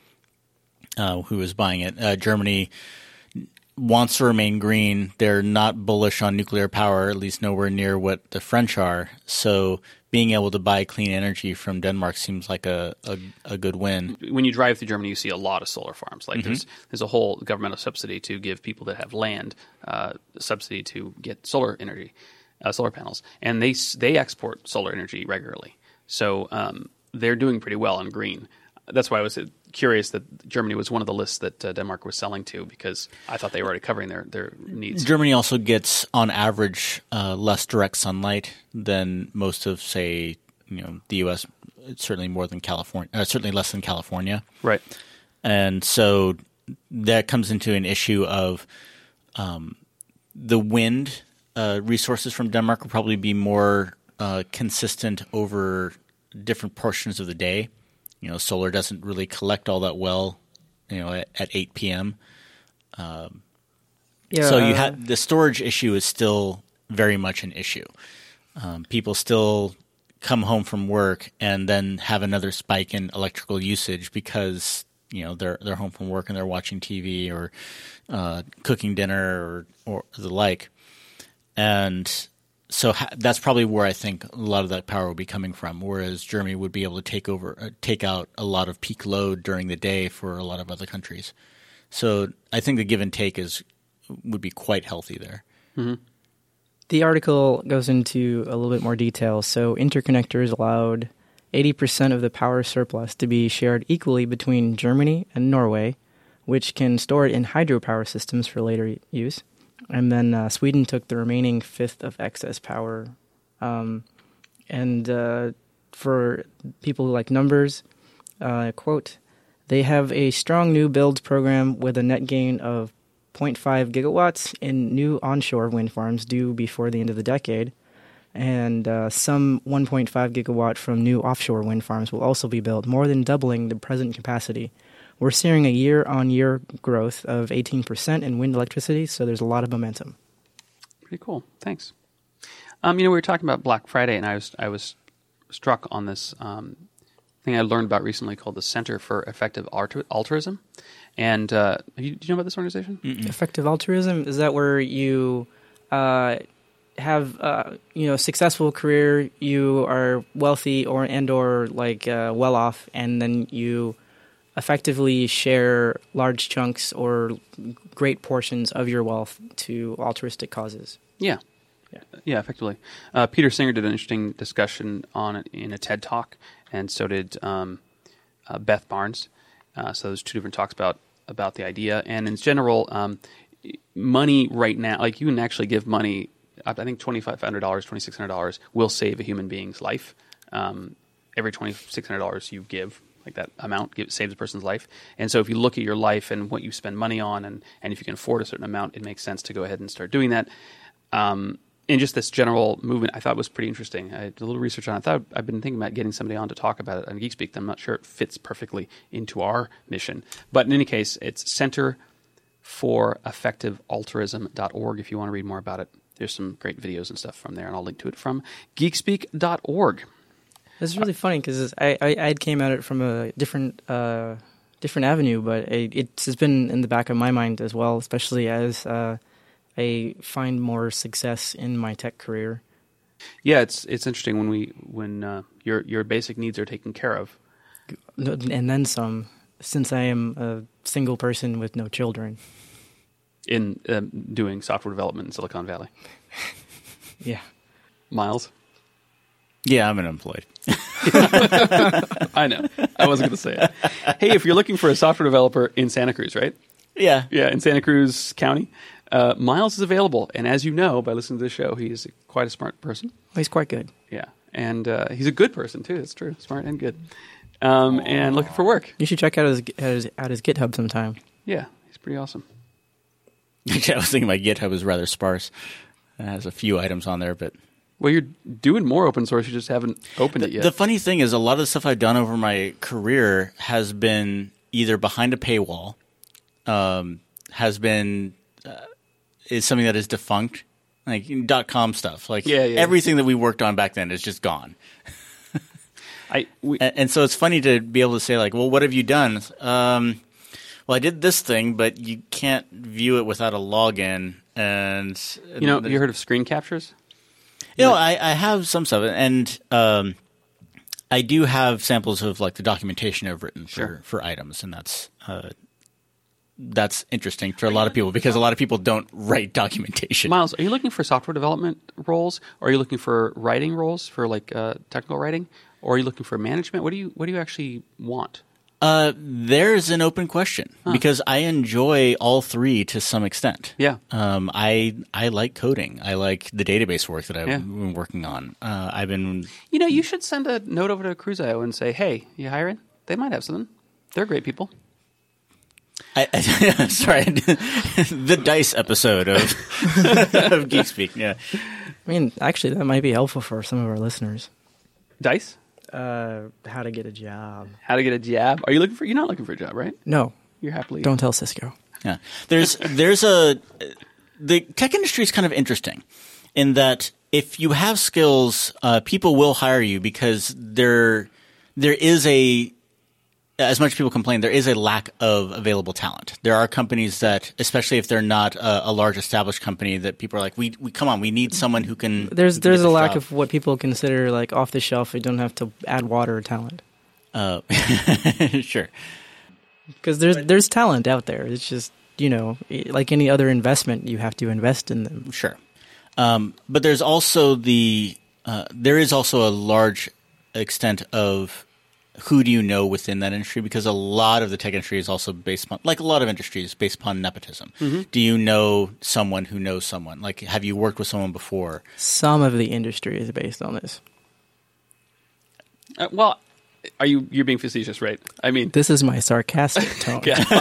who is buying it. Germany wants to remain green. They're not bullish on nuclear power, at least nowhere near what the French are. So being able to buy clean energy from Denmark seems like a good win. When you drive through Germany, you see a lot of solar farms. Like there's a whole governmental subsidy to give people that have land subsidy to get solar energy, solar panels, and they export solar energy regularly. So they're doing pretty well on green. That's why I was curious that Germany was one of the lists that Denmark was selling to, because I thought they were already covering their needs. Germany also gets, on average, less direct sunlight than most of, say, the U.S. Certainly more than California. Certainly less than California. Right. And so that comes into an issue of the wind resources from Denmark will probably be more consistent over different portions of the day. Solar doesn't really collect all that well, at 8 p.m. So you have the storage issue is still very much an issue. People still come home from work and then have another spike in electrical usage because they're home from work and they're watching TV or cooking dinner or the like, and so that's probably where I think a lot of that power will be coming from, whereas Germany would be able to take out a lot of peak load during the day for a lot of other countries. So I think the give and take would be quite healthy there. Mm-hmm. The article goes into a little bit more detail. So interconnectors allowed 80% of the power surplus to be shared equally between Germany and Norway, which can store it in hydropower systems for later use. And then Sweden took the remaining fifth of excess power. And for people who like numbers, quote, they have a strong new build program with a net gain of 0.5 gigawatts in new onshore wind farms due before the end of the decade. And some 1.5 gigawatt from new offshore wind farms will also be built, more than doubling the present capacity. We're seeing a year-on-year growth of 18% in wind electricity, so there's a lot of momentum. Pretty cool. Thanks. We were talking about Black Friday, and I was struck on this thing I learned about recently called the Center for Effective Altruism. And do you know about this organization? Mm-mm. Effective altruism, is that where you have a successful career, you are wealthy or well off, and then you effectively share large chunks or great portions of your wealth to altruistic causes. Yeah. Yeah, effectively. Peter Singer did an interesting discussion on it in a TED Talk, and so did Beth Barnes. So there's two different talks about the idea. And in general, money right now, like you can actually give money, I think $2,500, $2,600 will save a human being's life. Every $2,600 you give, like that amount, saves a person's life. And so if you look at your life and what you spend money on, and if you can afford a certain amount, it makes sense to go ahead and start doing that. And just this general movement, I thought was pretty interesting. I did a little research on it. I've been thinking about getting somebody on to talk about it on GeekSpeak. I'm not sure it fits perfectly into our mission. But in any case, it's centerforeffectivealtruism.org if you want to read more about it. There's some great videos and stuff from there, and I'll link to it from geekspeak.org. It's really funny because I came at it from a different avenue, but it's been in the back of my mind as well, especially as I find more success in my tech career. Yeah, it's interesting when your basic needs are taken care of, and then some. Since I am a single person with no children, in doing software development in Silicon Valley. Yeah, Miles. Yeah, I'm unemployed. I know. I wasn't going to say it. Hey, if you're looking for a software developer in Santa Cruz, right? Yeah, in Santa Cruz County. Miles is available, and as you know by listening to this show, he's quite a smart person. Well, he's quite good. Yeah, and he's a good person too. It's true, smart and good, and looking for work. You should check out his GitHub sometime. Yeah, he's pretty awesome. I was thinking my GitHub is rather sparse. It has a few items on there, but well, you're doing more open source. You just haven't opened it yet. The funny thing is, a lot of the stuff I've done over my career has been either behind a paywall, is something that is defunct, like .com stuff. Like everything that we worked on back then is just gone. And so it's funny to be able to say like, well, what have you done? Well, I did this thing, but you can't view it without a login. And you heard of screen captures? I have some stuff, and I do have samples of like the documentation I've written for items, and that's interesting for a lot of people because a lot of people don't write documentation. Miles, are you looking for software development roles? Or are you looking for writing roles for like technical writing? Or are you looking for management? What do you actually want? There's an open question because I enjoy all three to some extent. Yeah. I like coding. I like the database work that I've been working on. I've been. You should send a note over to Cruise.io and say, "Hey, you hiring? They might have something. They're great people." Sorry, the DICE episode of GeekSpeak. Yeah. I mean, actually, that might be helpful for some of our listeners. DICE? How to get a job. How to get a job? Are you looking for? You're not looking for a job, right? No. You're happily. Don't tell Cisco. Yeah. The tech industry is kind of interesting in that if you have skills, people will hire you because there is as much as people complain, there is a lack of available talent. There are companies that, especially if they're not a large established company, that people are like, we need someone who can. There's a lack of what people consider like off the shelf. You don't have to add water talent. Sure. Because there's talent out there. It's just like any other investment, you have to invest in them. Sure. But there's also there is also a large extent of who do you know within that industry? Because a lot of the tech industry is also based upon, like a lot of industries, based upon nepotism. Mm-hmm. Do you know someone who knows someone? Like, have you worked with someone before? Some of the industry is based on this. Well, you're being facetious, right? I mean, this is my sarcastic tone.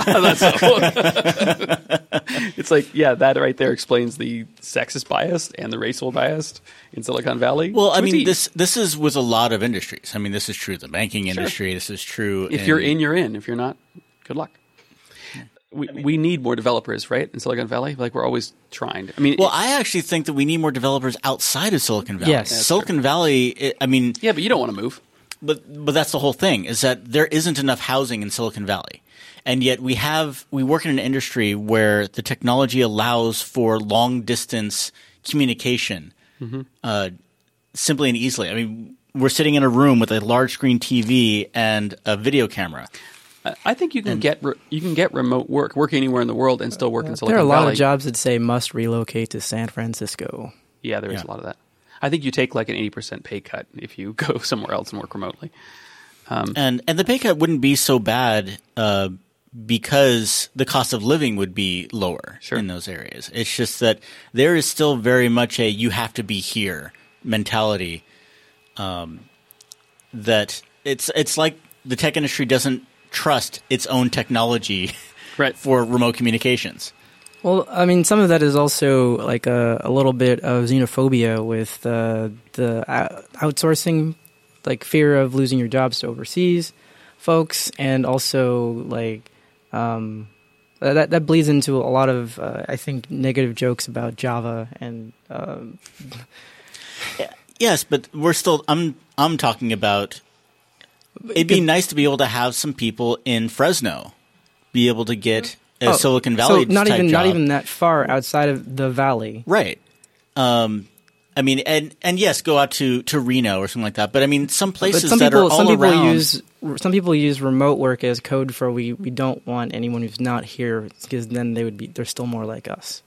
It's like, that right there explains the sexist bias and the racial bias in Silicon Valley. Well, I mean, this is with a lot of industries. I mean, this is true in the banking industry. Sure. This is true. If you're in, you're in. If you're not, good luck. We need more developers, right, in Silicon Valley? Like, we're always trying. I actually think that we need more developers outside of Silicon Valley. Yes. Silicon Valley, yeah, but you don't want to move. But that's the whole thing, is that there isn't enough housing in Silicon Valley. And yet we work in an industry where the technology allows for long distance communication simply and easily. I mean, we're sitting in a room with a large screen TV and a video camera. I think you can get remote work anywhere in the world and still work in Silicon Valley. There are a lot of jobs that say must relocate to San Francisco. Yeah, there is a lot of that. I think you take like an 80% pay cut if you go somewhere else and work remotely. And the pay cut wouldn't be so bad because the cost of living would be lower in those areas. It's just that there is still very much a you have to be here mentality. That it's like the tech industry doesn't trust its own technology for remote communications. Well, I mean, some of that is also like a little bit of xenophobia with the outsourcing, like fear of losing your jobs to overseas folks, and also like that bleeds into a lot of I think negative jokes about Java and. Yes, but we're still. I'm talking about. It'd be nice to be able to have some people in Fresno be able to get a Silicon Valley not type job. even that far outside of the valley, right? I mean, and yes, go out to Reno or something like that. But I mean, some places that are all around. Some people use remote work as code for we don't want anyone who's not here because then they're still more like us.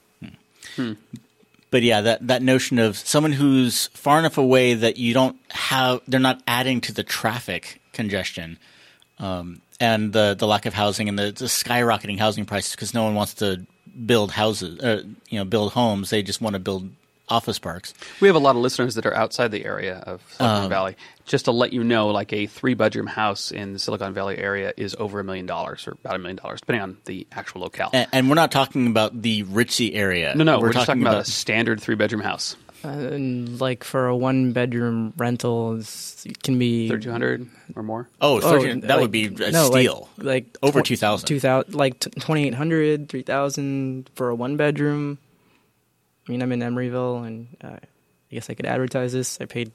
But yeah, that notion of someone who's far enough away that they're not adding to the traffic congestion, and the lack of housing and the skyrocketing housing prices because no one wants to build houses, build homes. They just want to build office parks. We have a lot of listeners that are outside the area of Silicon Valley. Just to let you know, like a 3-bedroom house in the Silicon Valley area is over $1 million or about $1 million, depending on the actual locale. And we're not talking about the ritzy area. No, we're just talking about a standard 3-bedroom house. Like for a 1-bedroom rental, it can be $3,200 or more. Oh, that would be a steal. Like over $2,000. Like $2,800, $3,000 for a 1-bedroom. I mean, I'm in Emeryville, and I guess I could advertise this. I paid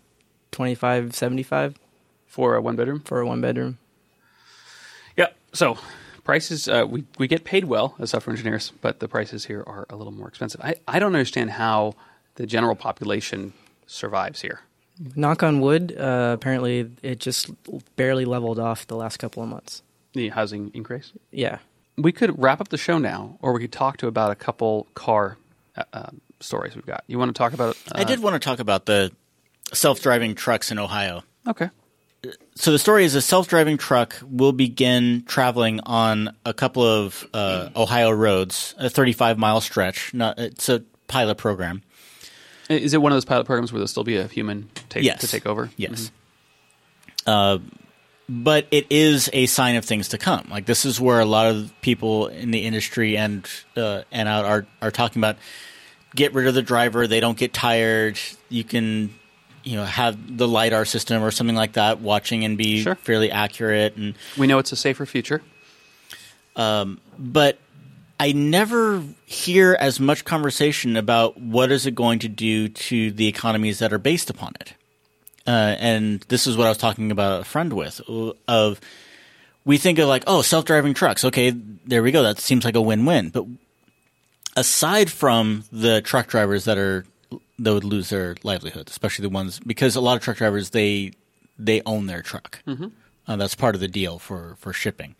$2,575 for a 1-bedroom. For a 1-bedroom. Yeah. So prices, we get paid well as software engineers, but the prices here are a little more expensive. I don't understand how the general population survives here. Knock on wood. Apparently, it just barely leveled off the last couple of months. The housing increase. Yeah. We could wrap up the show now, or we could talk about a couple car stories we've got. You want to talk about? I did want to talk about the self-driving trucks in Ohio. Okay. So the story is a self-driving truck will begin traveling on a couple of Ohio roads, a 35-mile stretch. It's a pilot program. Is it one of those pilot programs where there'll still be a human to take over? Yes. Mm-hmm. But it is a sign of things to come. Like this is where a lot of people in the industry and out are talking about. Get rid of the driver. They don't get tired. You can, have the LiDAR system or something like that watching and be fairly accurate. And we know it's a safer future. But I never hear as much conversation about what is it going to do to the economies that are based upon it. And this is what I was talking about a friend with. We think of like, self-driving trucks. Okay, there we go. That seems like a win-win. But aside from the truck drivers that would lose their livelihood, especially the ones because a lot of truck drivers they own their truck. Mm-hmm. That's part of the deal for shipping.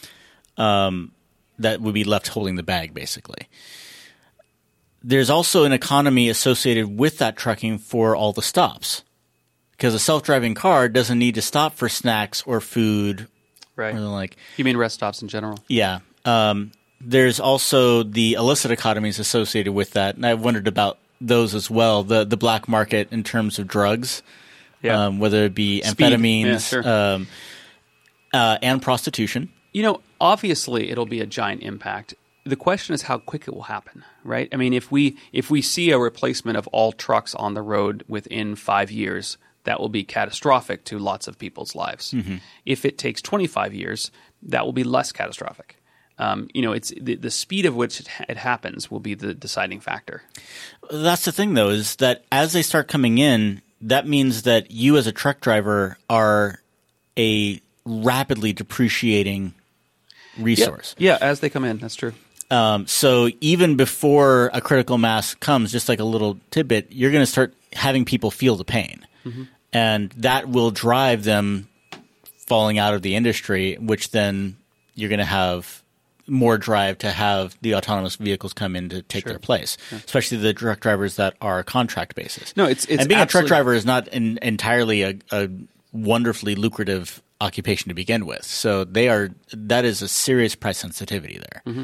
That would be left holding the bag, basically. There's also an economy associated with that trucking for all the stops, because a self-driving car doesn't need to stop for snacks or food. Right. Or like, you mean rest stops in general? Yeah. There's also the illicit economies associated with that, and I've wondered about those as well. The black market in terms of drugs, whether it be amphetamines and prostitution. Obviously, it'll be a giant impact. The question is how quick it will happen, right? I mean, if we see a replacement of all trucks on the road within 5 years, that will be catastrophic to lots of people's lives. Mm-hmm. If it takes 25 years, that will be less catastrophic. It's the speed of which it happens will be the deciding factor. That's the thing, though, is that as they start coming in, that means that you as a truck driver are a rapidly depreciating resource. Yeah, as they come in, that's true. So even before a critical mass comes, just like a little tidbit, you're going to start having people feel the pain. Mm-hmm. And that will drive them falling out of the industry, which then you're going to have more drive to have the autonomous vehicles come in to take their place, especially the truck drivers that are contract basis. No, it's and being a truck driver is not entirely a wonderfully lucrative occupation to begin with. So that is a serious price sensitivity there. Mm-hmm.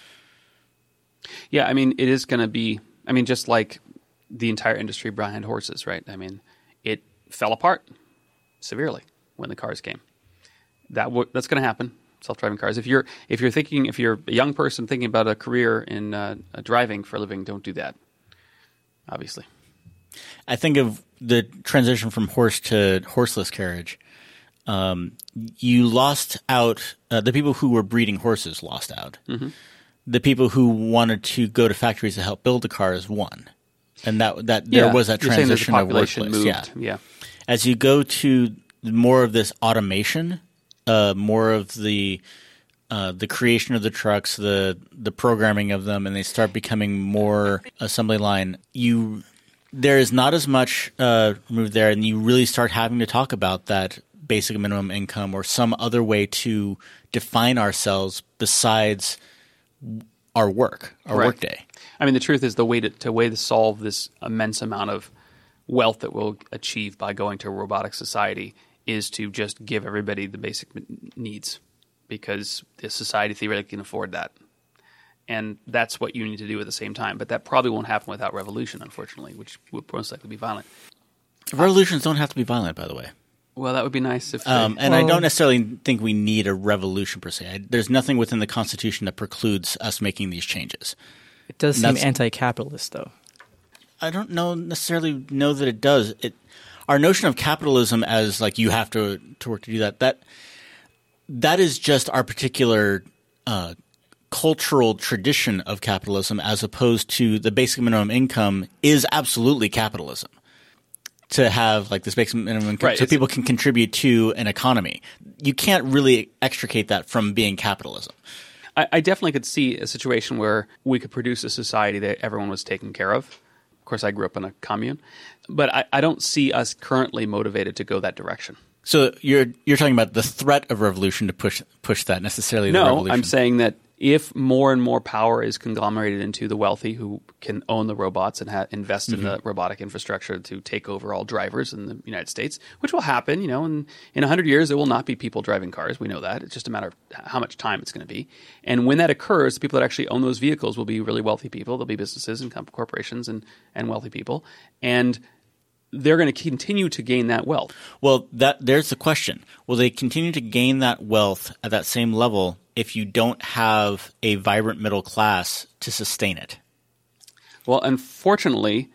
Yeah, I mean, it is going to be. I mean, just like the entire industry behind horses, right? I mean, it fell apart severely when the cars came. That's going to happen. Self-driving cars. If you're a young person thinking about a career in driving for a living, don't do that. Obviously, I think of the transition from horse to horseless carriage. You lost out. The people who were breeding horses lost out. Mm-hmm. The people who wanted to go to factories to help build the cars won, and there was that transition of workplace. Moved. Yeah. As you go to more of this automation. More of the creation of the trucks, the programming of them, and they start becoming more assembly line. There is not as much removed there, and you really start having to talk about that basic minimum income or some other way to define ourselves besides our workday. I mean, the truth is the way to solve this immense amount of wealth that we'll achieve by going to a robotic society is to just give everybody the basic needs, because the society theoretically can afford that. And that's what you need to do at the same time. But that probably won't happen without revolution, unfortunately, which would most likely be violent. Revolutions don't have to be violent, by the way. Well, that would be nice if I don't necessarily think we need a revolution per se. There's nothing within the Constitution that precludes us making these changes. It does seem anti-capitalist, though. I don't necessarily know that it does. Our notion of capitalism as like you have to work to do that is just our particular cultural tradition of capitalism, as opposed to the basic minimum income is absolutely capitalism. To have like this basic minimum income, so people can contribute to an economy. You can't really extricate that from being capitalism. I definitely could see a situation where we could produce a society that everyone was taken care of. Of course, I grew up in a commune, but I don't see us currently motivated to go that direction. So you're talking about the threat of revolution to push that necessarily. No, the revolution. I'm saying that if more and more power is conglomerated into the wealthy who can own the robots and invest in the robotic infrastructure to take over all drivers in the United States, which will happen, in 100 years, there will not be people driving cars. We know that. It's just a matter of how much time it's going to be. And when that occurs, the people that actually own those vehicles will be really wealthy people. They'll be businesses and corporations and wealthy people. And they're going to continue to gain that wealth. Well, there's the question. Will they continue to gain that wealth at that same level if you don't have a vibrant middle class to sustain it? Well, unfortunately,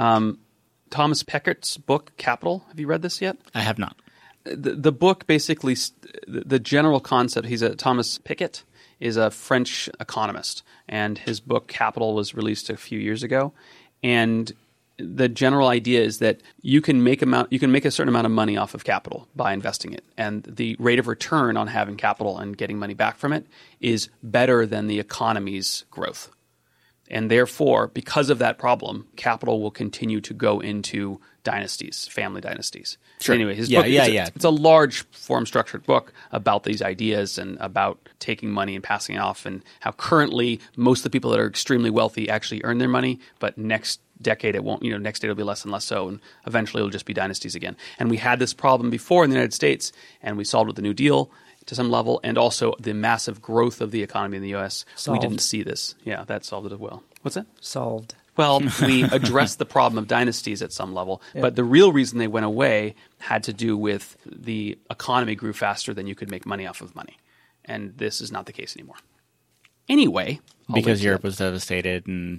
Thomas Piketty's book, Capital, have you read this yet? I have not. The book basically, the general concept, Thomas Piketty is a French economist, and his book, Capital, was released a few years ago. And the general idea is that you can make a certain amount of money off of capital by investing it, and the rate of return on having capital and getting money back from it is better than the economy's growth. And therefore, because of that problem, capital will continue to go into dynasties, family dynasties. Sure. Anyway, his book, it's a large form structured book about these ideas and about taking money and passing it off, and how currently most of the people that are extremely wealthy actually earn their money, but next decade it won't. Next decade it'll be less and less so, and eventually it'll just be dynasties again. And we had this problem before in the United States, and we solved it with the New Deal to some level, and also the massive growth of the economy in the U.S. Solved. We didn't see this. Yeah, that solved it as well. What's that? Solved. Well, we addressed the problem of dynasties at some level, but the real reason they went away had to do with the economy grew faster than you could make money off of money. And this is not the case anymore. Anyway. Because Europe was devastated and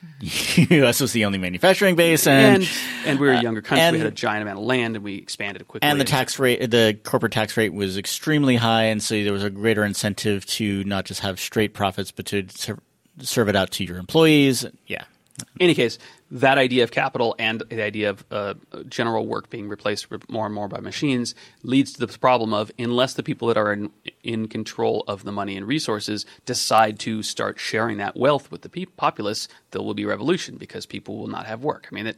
U.S. was the only manufacturing base. And we were a younger country. We had a giant amount of land, and we expanded quickly. And the corporate tax rate was extremely high, and so there was a greater incentive to not just have straight profits, but to serve it out to your employees. Yeah. In any case, that idea of capital and the idea of general work being replaced more and more by machines leads to the problem of, unless the people that are in control of the money and resources decide to start sharing that wealth with the populace, there will be revolution because people will not have work. I mean,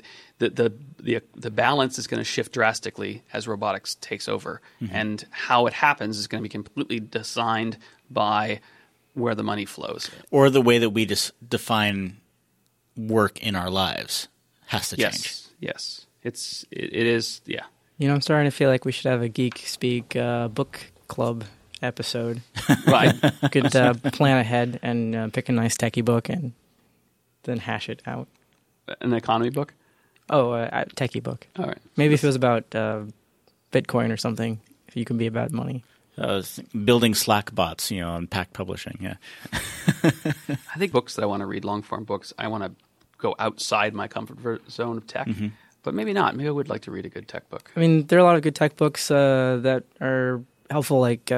the balance is going to shift drastically as robotics takes over, and how it happens is going to be completely designed by where the money flows, or the way that we define work in our lives has to change. Yes. It is. Yeah. I'm starting to feel like we should have a Geek Speak book club episode. Right. Could plan ahead and pick a nice techie book and then hash it out. An economy book? Oh, a techie book. All right. Maybe if it was about Bitcoin or something, if you can be about money. Building Slack bots, on Pack Publishing. Yeah. I think books that I want to read, long form books, I want to go outside my comfort zone of tech, but maybe not. Maybe I would like to read a good tech book. I mean, there are a lot of good tech books that are helpful. Like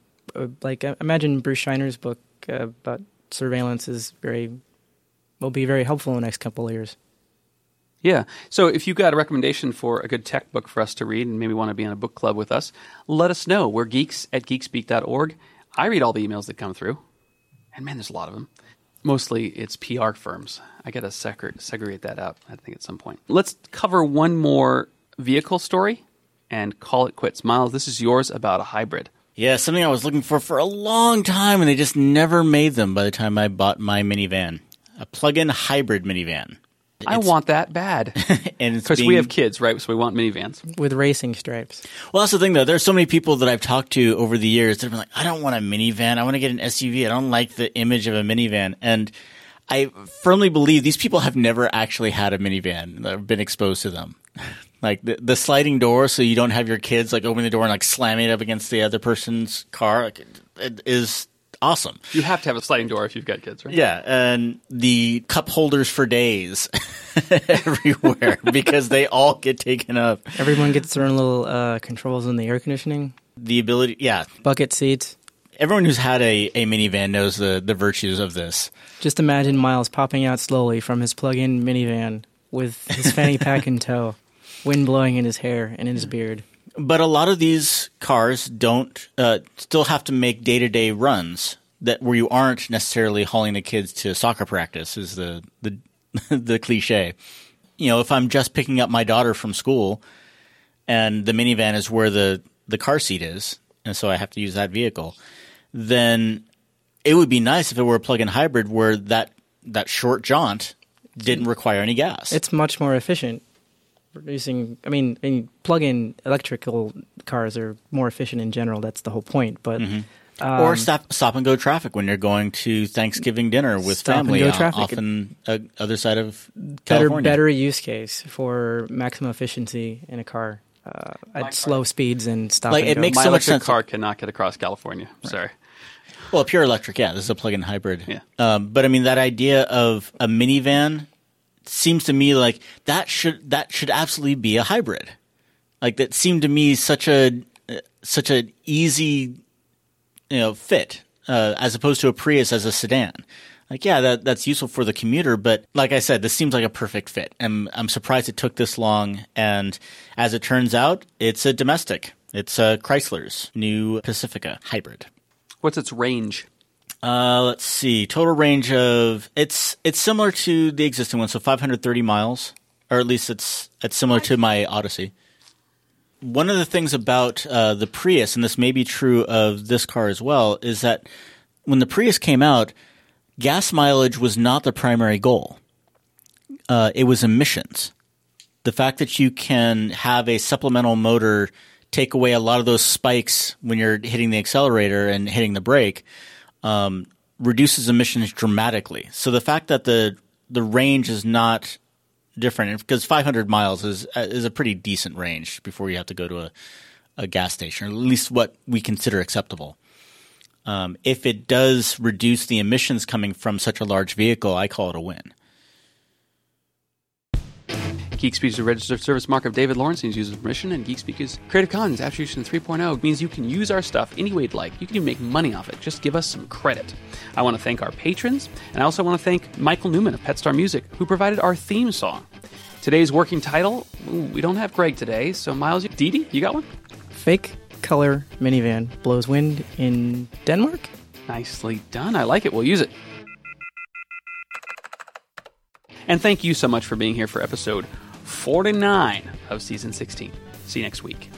imagine Bruce Shiner's book about surveillance will be very helpful in the next couple of years. Yeah. So if you've got a recommendation for a good tech book for us to read and maybe want to be in a book club with us, let us know. We're geeks at geekspeak.org. I read all the emails that come through. And man, there's a lot of them. Mostly it's PR firms. I got to segregate that out, I think, at some point. Let's cover one more vehicle story and call it quits. Miles, this is yours about a hybrid. Yeah, something I was looking for a long time, and they just never made them by the time I bought my minivan. A plug-in hybrid minivan. I want that bad. Because we have kids, right? So we want minivans. With racing stripes. Well, that's the thing, though. There's so many people that I've talked to over the years that have been like, I don't want a minivan. I want to get an SUV. I don't like the image of a minivan. And I firmly believe these people have never actually had a minivan that have been exposed to them. Like the sliding door, so you don't have your kids like opening the door and like slamming it up against the other person's car. Like, it is awesome. You have to have a sliding door if you've got kids, right? Yeah, and the cup holders for days everywhere because they all get taken up. Everyone gets their own little controls in the air conditioning. The ability, yeah. Bucket seats. Everyone who's had a minivan knows the virtues of this. Just imagine Miles popping out slowly from his plug-in minivan with his fanny pack in tow, wind blowing in his hair and in his beard. But a lot of these cars don't still have to make day-to-day runs where you aren't necessarily hauling the kids to soccer practice is the the cliche. If I'm just picking up my daughter from school and the minivan is where the car seat is, and so I have to use that vehicle, then it would be nice if it were a plug-in hybrid where that short jaunt didn't require any gas. It's much more efficient. Plug-in electrical cars are more efficient in general. That's the whole point. But or stop and go traffic when you're going to Thanksgiving dinner with family, often other side of California. Better use case for maximum efficiency in a car at slow speeds and stop. Like and it go. makes My so much electric sense. car cannot get across California. Right. Sorry. Well, pure electric, yeah. This is a plug-in hybrid. Yeah. But I mean, that idea of a minivan seems to me like that should absolutely be a hybrid. Like that seemed to me such an easy fit as opposed to a Prius as a sedan. Like, yeah, that's useful for the commuter, but like I said, this seems like a perfect fit. And I'm surprised it took this long. And as it turns out, it's a domestic. It's Chrysler's new Pacifica hybrid. What's its range? Let's see. Total range of it's similar to the existing one, so 530 miles, or at least it's similar to my Odyssey. One of the things about the Prius, and this may be true of this car as well, is that when the Prius came out, gas mileage was not the primary goal. It was emissions. The fact that you can have a supplemental motor take away a lot of those spikes when you're hitting the accelerator and hitting the brake reduces emissions dramatically. So the fact that the range is not different, because 500 miles is a pretty decent range before you have to go to a gas station, or at least what we consider acceptable. If it does reduce the emissions coming from such a large vehicle, I call it a win. GeekSpeak is a registered service mark of David Lawrence and uses permission, and GeekSpeak's Creative Commons Attribution 3.0 means you can use our stuff any way you'd like. You can even make money off it. Just give us some credit. I want to thank our patrons, and I also want to thank Michael Newman of Petstar Music, who provided our theme song. Today's working title, we don't have Greg today, so Miles, Dee, you got one? Fake color minivan blows wind in Denmark? Nicely done. I like it. We'll use it. And thank you so much for being here for episode 49 of Season 16. See you next week.